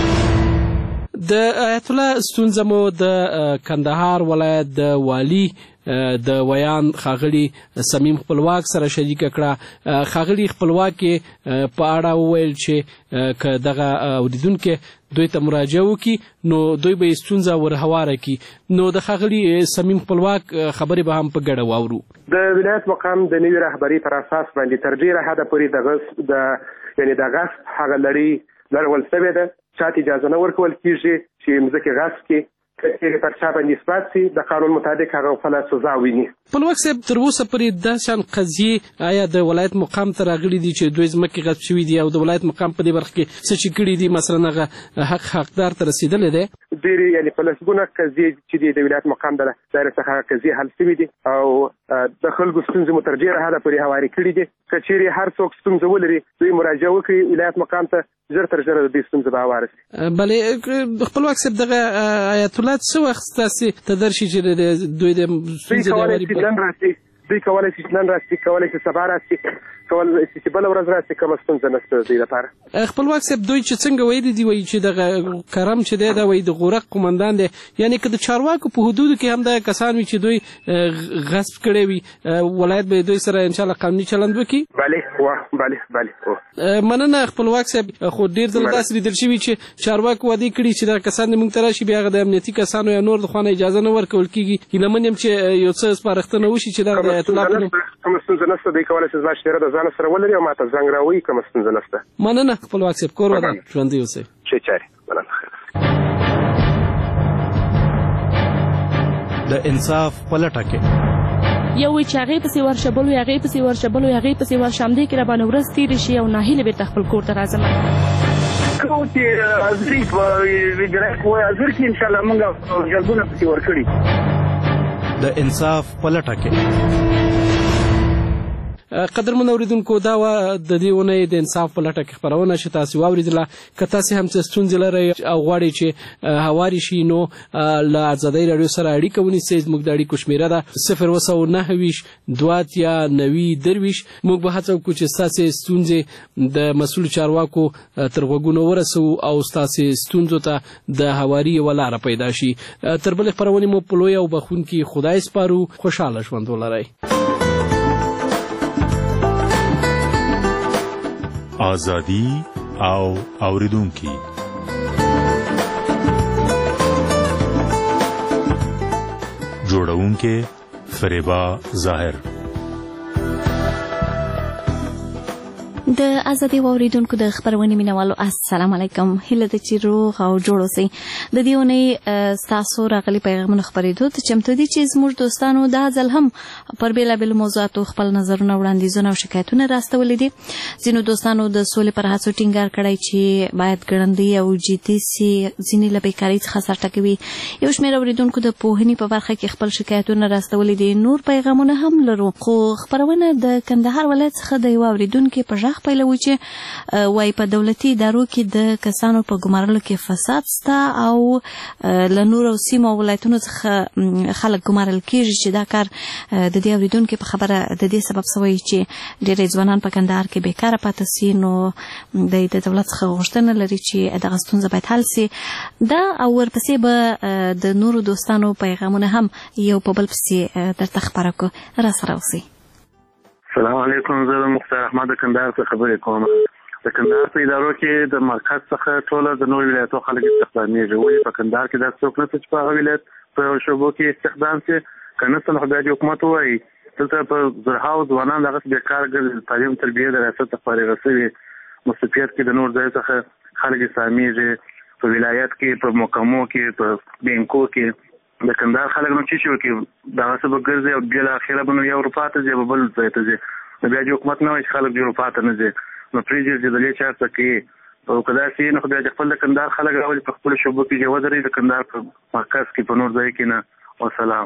د آیت الله ستونزه مو د کندهار ولایت د والي د ویان ښاغلي صمیم خپلواک سره شریکه کړه ښاغلي خپلواک په اړه وویل چې که دغه اوریدونکي دوی ته مراجعه وکړي نو دوی به یې ستونزه ورهواره کړي نو د ښاغلي صمیم خپلواک خبرې به هم په ګډه واورو د ولایت مقام د نوي رهبري پر اساس باندې تر ډېره حده پورې د غصب هغه لړۍ لړول شوې ده چاته اجازه نه ورکول کېږي چې مځکې غصب کړي که پر چا باندې اثبات شي د قانون مطابق هغه خپله سزا ویني خپلواک صاحب تر اوسه پورې داسې شان قضیې آیا د ولایت مقام ته راغلي دي چې دوی ځمکې غصب شوي دي او د ولایت مقام په دې برخه کې څه چې کړي دي مثلا هغه حقدار ته رسېدلی دی ډېرې یعنې په لسګونه قضیې چې دي د ولایت مقام د دایرې څخه قضیې حل شوي دي او د خلکو ستونزې مو تر ډېره حده پورې هوارې کړي دي که چیرې هر څوک ستونزه ولري دوی مراجعه وکړي ولایت مقام ته ژر تر ژره د دې ستونزې به هواره شي بلې خپلواک صاحب دغه آیت الله څه وخت ستاسې ته درشي چې دوی د ستونزې دوی کولی شي نن راشي کولی شي سبا راشي کولی شي بله ورځ راشي کومه ستونزه نشته د دوی لپاره خپلواک صاحب دوی چې څنګه ویلي دي وایي چې دغه کرم چې دی دا وایي د غورک قومندان دی یعنې که د چارواکو په حدودو کې هم دغه کسان وي چې دوی غصب کړی وي ولایت به دوی سره انشاءالله قانوني چلند وکړي بلې مننه خپلواک صاحب خو ډېر ځله داسې لیدل شوي چې چارواکو وعدې کړي چې دغه کسان موږ ته راشي بیا هغه د امنیتي کسانو یا نور د خوا نه اجازه نه ورکول کېږي هیله من یم چې یو څه سپارښتنه وشي چې دغه کومه ستونزه نشته دوی کولی شي زما شمېره د ځانه سره ولري او ما ته زنګ راووایي کومه ستونزه نشته مننه خپلواک صاحب کور ودان ژوندي اوسئ ښې چارې مننه د انصاف په لټه کې یو وی چې هغې پسې ورشه بل وی هغې پسې ورشه بل وی هغې پسې ورشه همدې کې راباندې ورځ تېرې شي او ناهیلې بېرته خپل کور ته راځم کوم چې حاضري په جنایت وایي حاضر کړي انشاءالله موږ جلبونه پسې ورکړي د انصاف په لټه کې قدرمن اوریدونکو دا و د دې اونۍ د انصاف په لټه کې خپرونه چې تاسو واوریدله که تاسو هم څه ستونزې لرئ او غواړئ چې هواري شي نو له ازادۍ راډیو سره اړیکه ونیسئ. زموږ د اړیکو شمیره ده 029 2 موږ به هڅه وکړو چې ستاسو ستونزې د مسؤل چارواکو تر غوږونو ورسوو او ستاسو ستونزو ته د هواري یوه لاره پیدا شي. تر بلې خپرونې مو په لوی او بخښونکي خدای سپارو. خوشحاله ژوند ولرئ. آزادی او اوریدونکي جوړونکي فریبا ظاهر. د ازادي اوریدونکو د خبرونې مینوالو السلام علیکم. هیله ده چې روغ او جوړ اوسئ. د دې اونۍ ستاسو راغلي پیغامونه خپرېدو ته چمتو دي چې زموږ دوستانو دا ځل هم پر بېلابېلو موضوعاتو خپل نظرونه وړاندیزونه او شکایتونه راستولي دي. ځینو دوستانو د سولې پر هڅو ټینګار کړی چې باید ګړندۍ او جدي سي، ځینې له بیکارۍ څخه سر ټکوي. یو شمېر اوریدونکو د پوهنې په برخه کې خپل شکایتونه راستولي دي. نور پیغامونه هم لرو، خو خپرونه د کندهار ولایت څخه د یو اوریدونکي په غږ پیلوي چې وایي په دولتي ادارو کې د کسانو په ګمارلو کې فساد سته او له نورو سیمو او ولایتونو څخه خلک ګمارل کېږي چې دا کار د دې اوریدونکي په خبره د دې سبب سوی چې ډېری ځوانان په کندهار کې بیکاره پاتې سي. نو د دولت څخه غوښتنه لري چې دغه ستونزه باید حل سي. دا او ورپسې به د نورو دوستانو پیغامونه هم یو په بل پسې درته خپاره کړو. راسره اوسئ. السلام علیکم. زه مختار احمد د کندهار څخه خبرې کوم. د کندهار په ادارو کې د مرکز څخه ټوله د نور ولایتو خلک استخدامیږي. ولې په کندهار کې دا څوک نشته چې په هغه ولایت په شعبو کې استخدام شي؟ که نشته نو خدای دې حکومت ووایي. دلته په زرهاو ځوانان دغسې بیکار ګرځي، تعلیم تربیې د ریاست څخه فارغه شوي. مستفید کې د نور ځای څخه خلک استخدامیږي. په ولایت کې، په محکمو کې، په بینکو کې د کندهار خلک نو چې شي وکړي دغسې به ګرځي او بالاخره به نو یا اروپا ته ځي، به بل ځای ته ځي. نو بیا چې حکومت نه وایي چې خلک اروپا ته نه ځي، نو پرېږدي چې د دې چا څه کوي. او که داسې وي نو خدای دې خپل د کندهار خلک راولي، په خپلو شعبو کې چې ودرېږي، د کندهار په مرکز کې، په نور ځای کې نه. وسلام.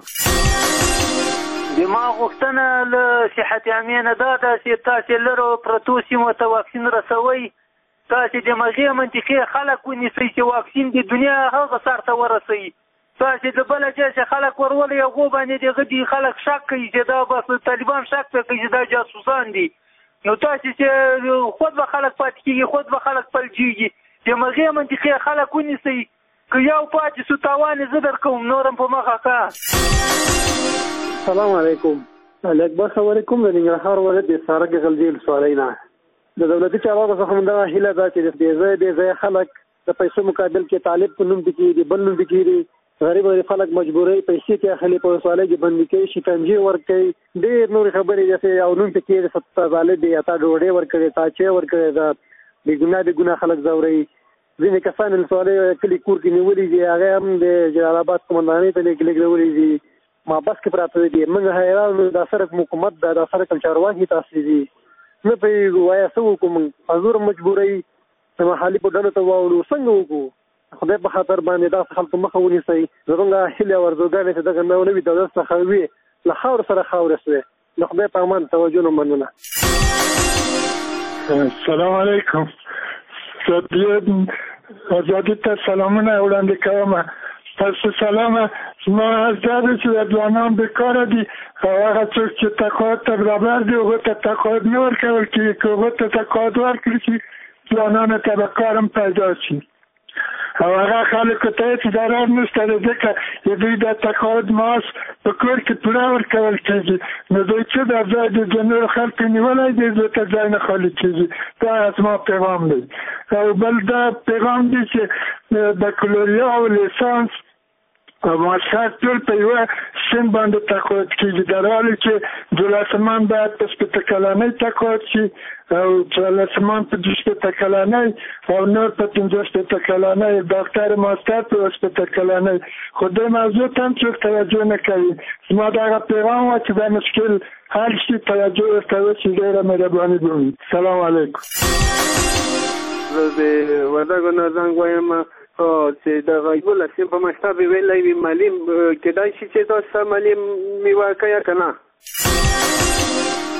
زما غوښتنه له صحت عامې نه دا ده چې تاسې لرو پرتو سیمو ته واکسین رسوئ. تاسې د هغې منطقې خلک ونیسئ چې واکسین د دنیا هغه سر ته ورسوي. تاسې د بله ځای چې خلک ورولئ هغو باندې دغه دي خلک شک کوي چې دا بس طالبان شک کوي چې دا جاسوسان دي. نو تاسې چې خود به خلک پاتې کېږي، خود به خلک پلجېږي. د هغې منطقې خلک ونیسئ. که یو پاتې سو تاوان یې زه در کوم، نور هم په مخه که. السلام علیکم. اکبر خبرې کوم د ننګرهار ولایت د سارک غلجي ولسوالۍ نه. د دولتي چارواکو څخه همدغه هیله ده چې بې ځایه خلک د پیسو مقابل کې طالب په نوم دي کېږي، بل نوم دي کېږي. غریب خلک مجبورۍ پیسې کې اخلي، په ولسوالۍ کې بندي کوي، شکنجې ورکوي، ډېر نورې خبرې داسې او نوم پکې کېږي تا طالب دی، تا ډوډۍ ورکړې، تا چای ورکړې ده. بېګناه خلک ځوروي. ځینې کسان ولسوالۍ کلي کور کې نیولي دي، هغه هم د جلال آباد قومندانۍ ته لېږلي دي، محبس کې پراته دي. موږ حیران دا سره حکومت ده، دا سره کوم چارواکي تاسې دي، نه پوهېږو وایه څه وکړو. موږ په زور مجبورۍ د محلي په ډلو ته واوړو، څنګه وکړو؟ خدای په خاطر باندې دا خلکو مخه ونیسئ. زموږ هیلې او ارزوګانې چې دغه نوې دولت څخه وي له خاورو سره خاوره سوې. د خدای په امان توجه نه مننه. السلام علیکم. ازادي ته سلامونه وړاندې کوم. پس سلام. زما دا ده چې د ځوانان بیکاره دي او هغه څوک چې تقاعد ته برابر دي هغو ته تقاعد نه ورکول کېږي. که هغو ته تقاعد ورکړي چې ځوانانو ته به کار هم پیدا شي. او هغه خلکو ته چې ضرر نشته دی، ځکه چې دوی د تقاعد معاش په کور کې پوره ورکول کېږي. نو دوی چې د ځای د نورو خلکو نیولی دی، دوی ته ځای نه خالي کېږي. دا زما پیغام دی. او بل دا پیغام دی چې بکالوریا او لیسانس او ماسټر ټول په یوه سن باندې تقاعد کېږي، در حالی چې دولسمان باید په شپېته کلنۍ تقاعد شي او څوارلسمان په 20 کلنۍ او نور په 15 کلنۍ، ډاکټر ماسټر په 20 کلنۍ. خو دې موضوع ته هم څوک توجه نه کوي. زما دغه پیغام و چې دا مشکل حل شي، توجه ورته وشي. ډېره مهرباني به وي. سلام علیکم. زه د وردګو نه زنګ وایم چې د غیبول سیم په مشتبه ویلای وی معلم کېدای شي چې تاسو معلم میوه کوي کنه.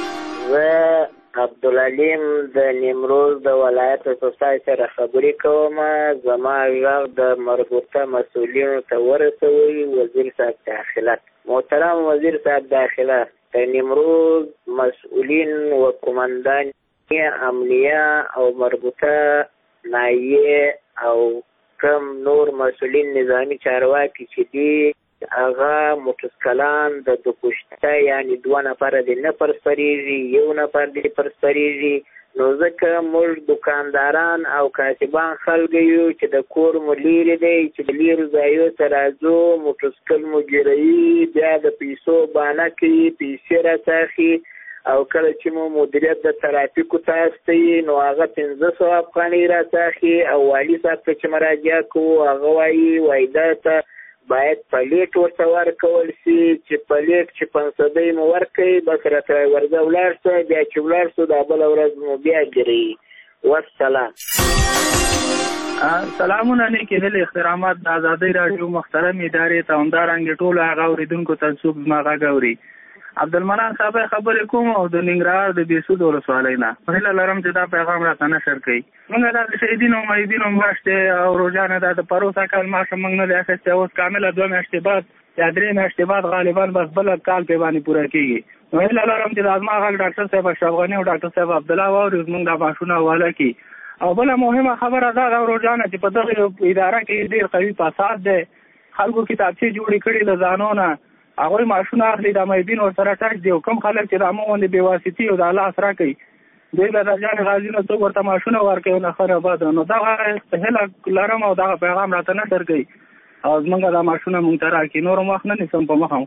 زه عبدالعلیم د نیمروز د ولایت سوسای سره خبرې کوم. زما غږ د مربوطه مسؤلینو ته ورسوي. وزیر صاحب داخله، محترم وزیر صاحب داخله، د نیمروز مسؤلین و قماندان امنیه او مربوطه نایه او کم نور مسؤلین نظامی چارواکي چې دي هغه موټرسکلان د پشته یعنی 2 نفر دې نه پرسپریږي، 1 نفر دې پرسپریږي. نو ځکه موږ دکانداران او کاتبان خلک یو چې د کور مو لیرې دی، چې د لیرو ځایو ته راځو، موټرسکل مو ګیروي، بیا د پیسو بانه کوي، پیسې راڅاخي، او کله چې مو مدیریت د ترافیکو ته استوي نو هغه 1500 افغانۍ راڅاخي. او والي صاحب ته چې مراجعه کوو هغه وایي دا ته باید پلیټ ورته ورکول شي، چې پلیټ چې 500 مو ورکوي بس راته ورځه ولاړ سه، بیا چې ولاړ سو دا بله ورځ مو بیا ګیروي. والسلام. سلامونه نیکې هیلې احترامات د ازادۍ راډیو محترم ادارې ته همدارنګې ټولو هغه اورېدونکو ته څوک زما غږ اوري. عبدالمنان صاحب خبرې کوم او د ننګرهار د بېسود ولسوالۍ نه. هیله لرم چې دا پیغام راته نشر کړئ. موږ دا د شهیدینو او مریدینو میاشت دی او روژانه دا د پروسه کال ماښه موږ نه دی اخیستی. اوس کامله 2 میاشتې بعد یا 3 میاشتې بعد غالبا بس بل کال پې باندې پوره کېږي. نو هیله لرم چې دا زما غږ ډاکټر صاحب اشرف غني او ډاکټر صاحب عبدالله واوري، زموږ دا ماشونه حواله کړي. او بله مهمه خبره دا ده روژانه چې په دغه اداره کې ډېر قوي فساد دی. خلکو کتابچې جوړې کړي له ځانو نه، هغوی معاشونه اخلي، د مایدین ورسره ټچ دی. او کوم خلک چې د همه غوندې بېواسطي او د الله سره کوي دوی له درجان غازي نه څوک ورته معاشونه ورکوي نه خیر آباد. نو دغه هیله لرم او دغه پیغام راته نشر کوي او زمونږ دا معاشونه مونږ ته راکړي. نور هم وخت نه نیسم، په مخه هم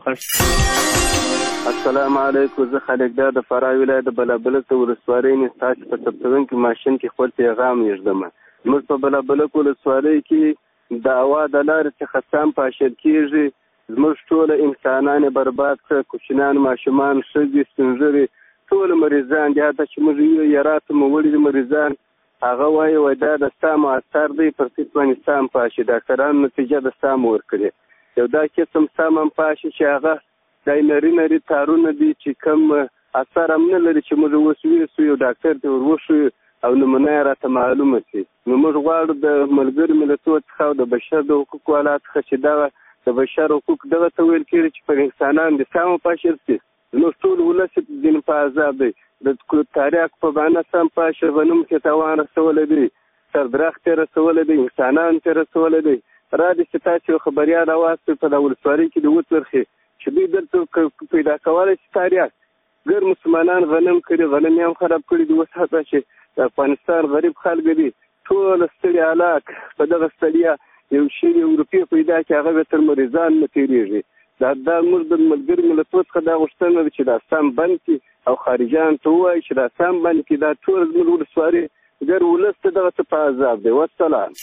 ښه. السلام علیکم. زه خالقدار د فراه ولایت د بلابلک ولسوالۍ نه ستاسو په ثبتونکي ماشین کې خپل پیغام یږدم. موږ په بلابلک ولسوالۍ کې د هوا د لارې څخه سم پاشل کېږي. زموږ ټول انسانان برباد کړه، کوچنیان، ماشومان، ښځې، سپین ږیري، ټول مریضان دي. حتی چې موږ یاراتو مو وړي مریضان، هغه وایي دا د ستا مؤثر دی، پر سیټ باندې سام پاشي. ډاکټرانو نتیجه د سام ورکړي. یو دا قسم سام هم پاشي چې هغه دا نري تارونه دي چې کم اثر هم نه لري، چې موږ اوس ویسو یو ډاکټر ته ور او نمونه یې راته معلومه شي. نو موږ غواړو د ملګرو ملتونو څخه او د بشر د حقوقو والا څخه چې دغه د بشر حقوق دغه ته ویل کېږي چې پر انسانان د سم پاشل شي. زموږ ټول ولس دین په عذاب دی. د تاریخ په بانه سم پاشه غنم کې تاوان رسولی دی، سردرخت یې رسولی دی، انسانان ته رسولی دی. را دي چې تاسو خبریال راواستئ په دا ولسوالۍ کې د اوس ورخې چې دوی دلته پیدا کولی شي تاریخ. ګر مسلمانان غنم کړي، غنم یې هم خراب کړي دي. اوس هڅه چې د افغانستان غریب خلک دي ټول ستړي هلاک په دغه ستړیا یو شی یو روپیه پیدا کړي، هغه به تر مریضان نه تېرېږي. دا موږ د ملګرو ملتونو څخه دا غوښتنه ده چې دا سم بند کړي او خارجیانو ته ووایي چې دا سم بند کړي. دا ټول زموږ ولسوالۍ ګر ولس ته دغه څه په عذاب دی. والسلام.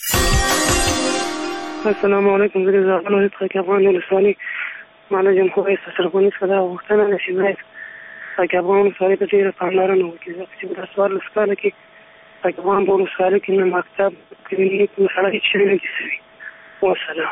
السلام علیکم. زه د زاغلو څخه افغان ولسوالۍ معالی جمهور رئیس اشرف غني څخه دا غوښتنه ده چې باید افغان ولسوالۍ ته ډېره پاملرنه وکړي. ځکه چې په دا 14 کاله کې افغان په ولسوالۍ کې نه مکتب، کلینیک، مسله هېڅ شی نه دي شوي. والسلام.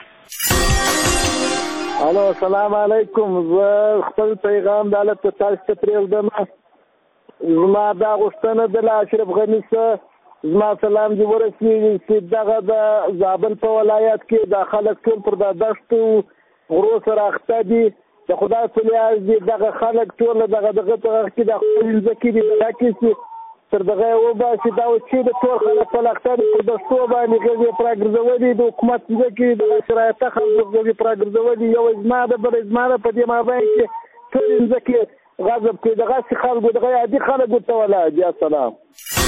الو السلام علیکم. زه خپل پیغام د حالت په تاسو ته پرېږدم. زما دا غوښتنه ده له اشرف غني څخه زما سلام دې ورسېږي چې دغه د زابل په ولایت کې دا خلک ټول پر دا دښتو غرو سره اخته دي. د خدای په لیاز دي دغه خلک ټول دغه په غږ کې د خپل ځکې دي دا کې تر دغه وباسي دا چې د ټول خلک په لښته دي په دښتو باندې غږ پراګرځولي د حکومت ځکې د شرایطه خلک غږ پراګرځولي. یو زما د بل زما په دې مابین کې ټول ځکې غضب کوي دغه خلکو دغه عادي خلکو ته ولاړ دي. السلام.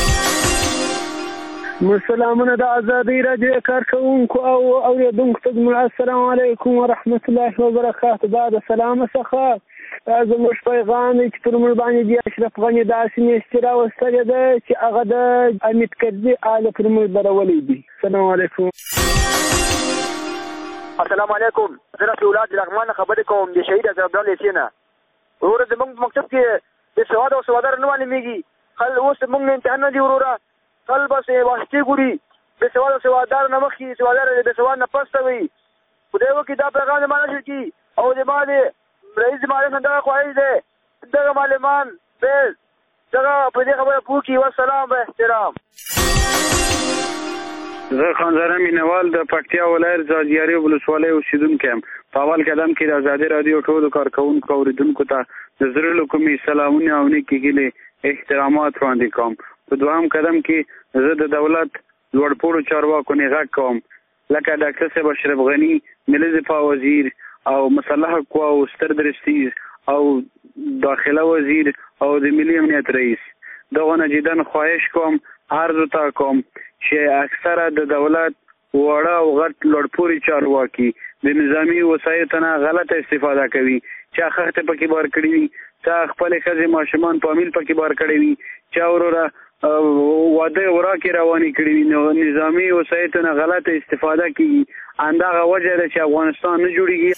مسلمانونه د ازادۍ راډیو کارکوونکو او اوریدونکو ته السلام علیکم ورحمت الله وبرکاته. دا د سلام څخه زموږ پیغام چې پر موږ باندې د اشرف غني داسې میاشتې راوستلې ده چې هغه د حمید کرزي آله پر موږ درولې دي. السلام علیکم. السلام علیکم. زه رفیع الله د لغمان خبرې کوم د شهید عبدالله لیسې نه. وروره زموږ مکتب کې د سواد او سوادار نه معلومېږي. خل اوس موږ امتحان نه دي وروره، خل بس واسطې ګوري. د سواد او سوادار نه مخکې سوادار د سواد نه پسته وي. خدای وکړي دا پیغام زما نشر کړي او زما د رئیس معلم څنګه خواهش دی دغه معلمان به دغه په دې خبره پوه کړي. والسلام و احترام. زه خانزاده مینوال د پکتیا ولایت ځاځیاري ولسوالۍ اوسېدونکی یم. په اول قدم کې د ازادي راډیو ټولو کارکوونکو اوریدونکو ته د زړه له کومې سلامونه او نیکې هیلې احترامات وړاندې کوم. په دوهم قدم کې زه د دولت لوړپوړو چارواکو نه غږ کوم لکه ډاکټر صاحب اشرف غني، ملي دفاع وزیر او مسلح قواو ستر درستیز او داخله وزیر او د ملي امنیت رئیس دغه نه جدن خواهش کوم عرض ته کوم چې اکثره د دولت وړه او غټ لوړپوړي چارواکي د نظامی وسایطو نه غلطه استفاده کوي. چا خښتې پکې بار کړي وي، چا خپلې ښځې ماشومان په امیل پکې بار کړي وي، چا وروره واده وراکې روانې کړي وي. نو نظامی وسایطو نه غلطه استفاده کیږي. همدغه وجه ده چې افغانستان نه جوړېږي.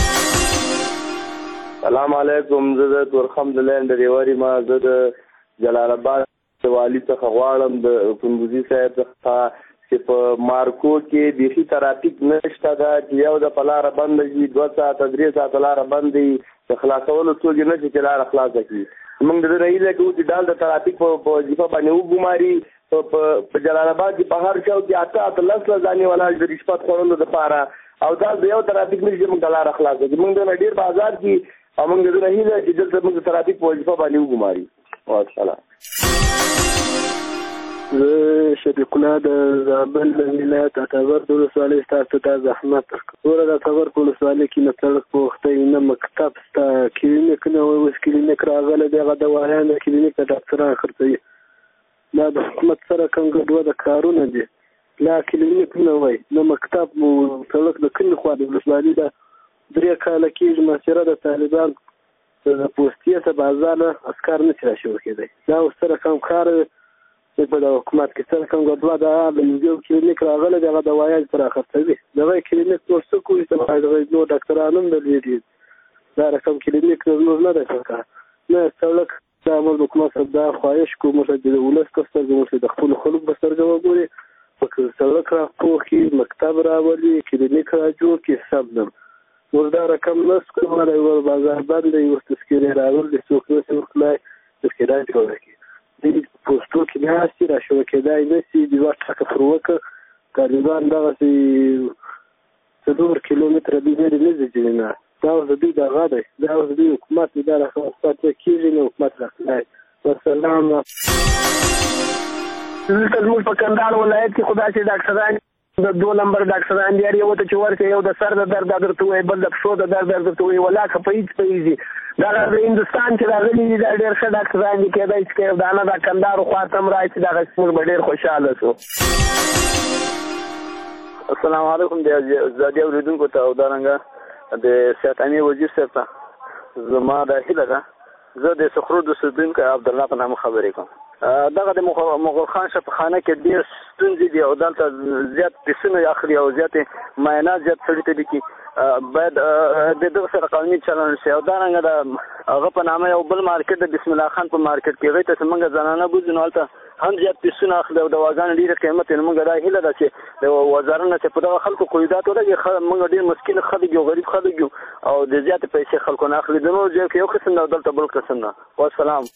سلام علیکم. زه د تورخم د لینډ ریوري ما زه د جلال آباد د والي څخه غواړم د کندوزي صاحب څخه چې په مارکو کې بیخي ترافیک نشته ده چې یو د په لاره بنده شي 2 ساعته 3 ساعته لاره بند وي د خلاصولو څوک نه چې لاره خلاصه کړي. موږ د دې هیله کوو چې ډال د ترافیک په وظیفه باندې وګماري. په جلال آباد کې په هر چاو کې 8-10 ځانې ولاړ د رشوت خوړلو دپاره او دا د یو ترافیک نه چې موږ د لاره خلاصه کړي. موږ د ډېر بازار کې او موږ د دې هیله چې دلته موږ د ترافیک په وظیفه باندې وګماري. والسلام. زه شفیق الله د زابل ولایت اتابر د ولسوالۍ تاسو ته زحمت ورکړم. د اتابر په ولسوالۍ کې نه سړک په وخت نه مکتب شته، کلینیک نه اوس کلینیک راغلی دی، هغه دوایان د کلینیک د ډاکټران خرڅوي. دا د حکومت سره کوم ګډوډه کارونه دي. لا کلینیک نه وای نه مکتب مو سړک د کومې خوا د ولسوالۍ ده 3 کاله کېږي مسیره د طالبان د پوستیه ته بازار نه اسکار نه شي راشي ورکېدی. دا اوس سره کوم کار په د حکومت کې سره کوم ګډوډه ده. د یو کلینیک راغلی دی، هغه دوایان سره خرڅوي. دغه کلینیک نور څه کوي چې دغه نور ډاکټران هم درلودي. دا رقم کلینیک نور نه ده څنګه نه سړک. دا موږ حکومت سره دا خواهش کوو چې د ولس کستر موږ د خپل خلک بسترګه وګوري، په سړک را پوخي، مکتب راولي، کلینیک را جوړ کې سب نه ور دا رقم نس کومه دی. ور بازار باندې یو تسکیره راول د څوک نه څوک نه تسکیره جوړ کی د پوسټو کې ناشې را شو کېدای نسی د وخت څخه پر وکړه طالبان دغه 4 کیلومتره دی نه ځي. دا د دې دغه دی، دا د دې حکومت اداره خاصه کېږي نه حکومت راځي. والسلام. دلته زموږ په کندهار ولایت کې خدای چې ډاکټران د 2 نمبر ډاکټران دی یو ته چې ورته یو د سر د درد درته وي، بل د پښو د درد درته وي، ولا که په هیڅ پیږي. دا د هندستان چې راغلي دي دا ډېر ښه ډاکټران دي. کېدای چې دا نه د کندهار خواته هم راشي دغه موږ به ډېر خوشحاله شو. السلام علیکم د ازادي اوریدونکو ته او دارنګه د سیاست امیر وزیر صاحب ته زما د هیله ده زه د سخرود اوسېدونکی عبدالله په نامه خبرې کوم. دغه د مغل خان شفاخانه کې ډېر ستونزې دي او دلته زیات پیسونه اخلي او زیاتې معاینات زیات سړي ته دي چې باید د دغه سره قانوني چلند شي. او دارنګه د هغه په نامه یو بل مارکېټ د بسم الله خان په مارکېټ کې هغې ته چې موږ زنانه بوځو نو هلته هم زیات پیسونه اخلي او دواګانې ډېرې قیمت یې. نو موږ دا هیله ده چې د وزارت چې په دغه خلکو قیودات ولګي. موږ ډېر مسکین خلک یو، غریب خلک یو او د زیاتې پیسې خلکو نه اخلي. د نور ځای کې یو قسم ده او دلته بل قسم ده. والسلام.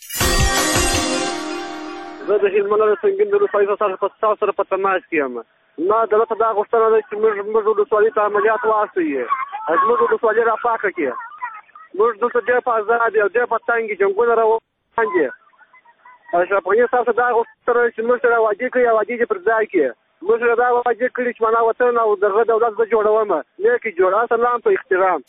زه د هلمند د سنګین د ولسوالۍ سره په تماس کې یم. ما دلته دا غوښتنه ده چې موږ ولسوالۍ ته عملیات واستوي، زموږ ولسوالۍ را پاکه کړي. موږ دلته ډېر په ازاد یو ډېر په تنګ جنګونه روان دي. اشرف غني صاحب ته دا غوښتنه چې موږ سره وعدې کړي او وعدې پر ځای کړي. موږ سره دا وعدې کړي چې معنا وطن او دغه دولت به جوړوم نیکې جوړ. سلام په احترام.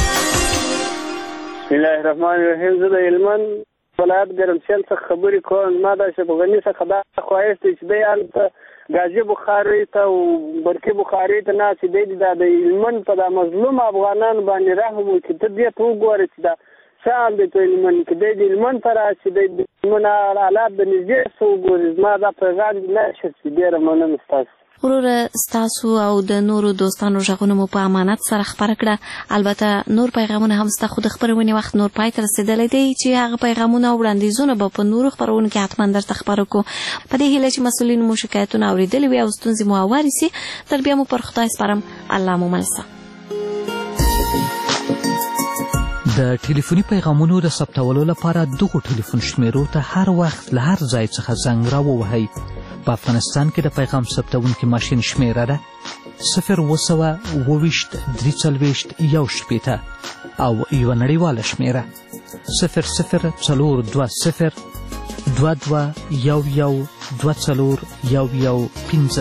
بسم الله الرحمن الرحیم. زه د هلمند ولایت ګرمسیل څخه خبرې کوم. ما د اشرف غني څخه دا خواهش دی چې دی هلته غازي بخاري ته او برقي بخاري ته نه چې دی د هلمند په دا مظلوم افغانانو باندې رحم وکړي. چې ته دې ته وګورې چې دا څه حال دی په هلمند کې. دی د هلمند ته راشي، دی د هلمند حالات د نږدې څه وګوري. زما دا پیغام نه شي چې ډېره مننه ستاسو. وروره ستاسو او د نورو دوستانو غږونه مو په امانت سره خپاره کړه. البته نور پیغامونه هم ستا خو د خپرونې وخت نور پای ته رسېدلی دی چې هغه پیغامونه او وړاندیزونه به په نورو خپرونو کې حتما درته خپاره کړو. په دې هیله چې مسؤلین مو شکایتونه اورېدلي وي او ستونزې مو هوارې سي. تر بیا مو پر خدای سپارم. الله مو مل شه. د ټلیفوني پیغامونو د ثبتولو لپاره دغو ټلیفون شمیرو ته هر وخت له هر ځای څخه زنګ راووهئ. په افغانستان کې د پیغام ثبتونکي ماشین شمیره ده 0202341 او یوه نړیواله شمیره 00202211241115.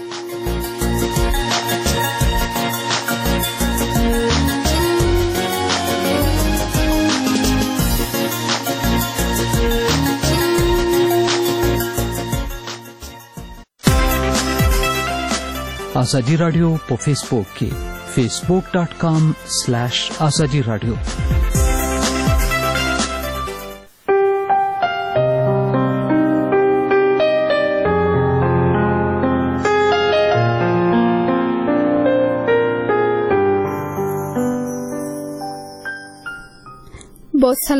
آزادی رادیو په فیسبوک کې facebook.com/azadi radio. बहुत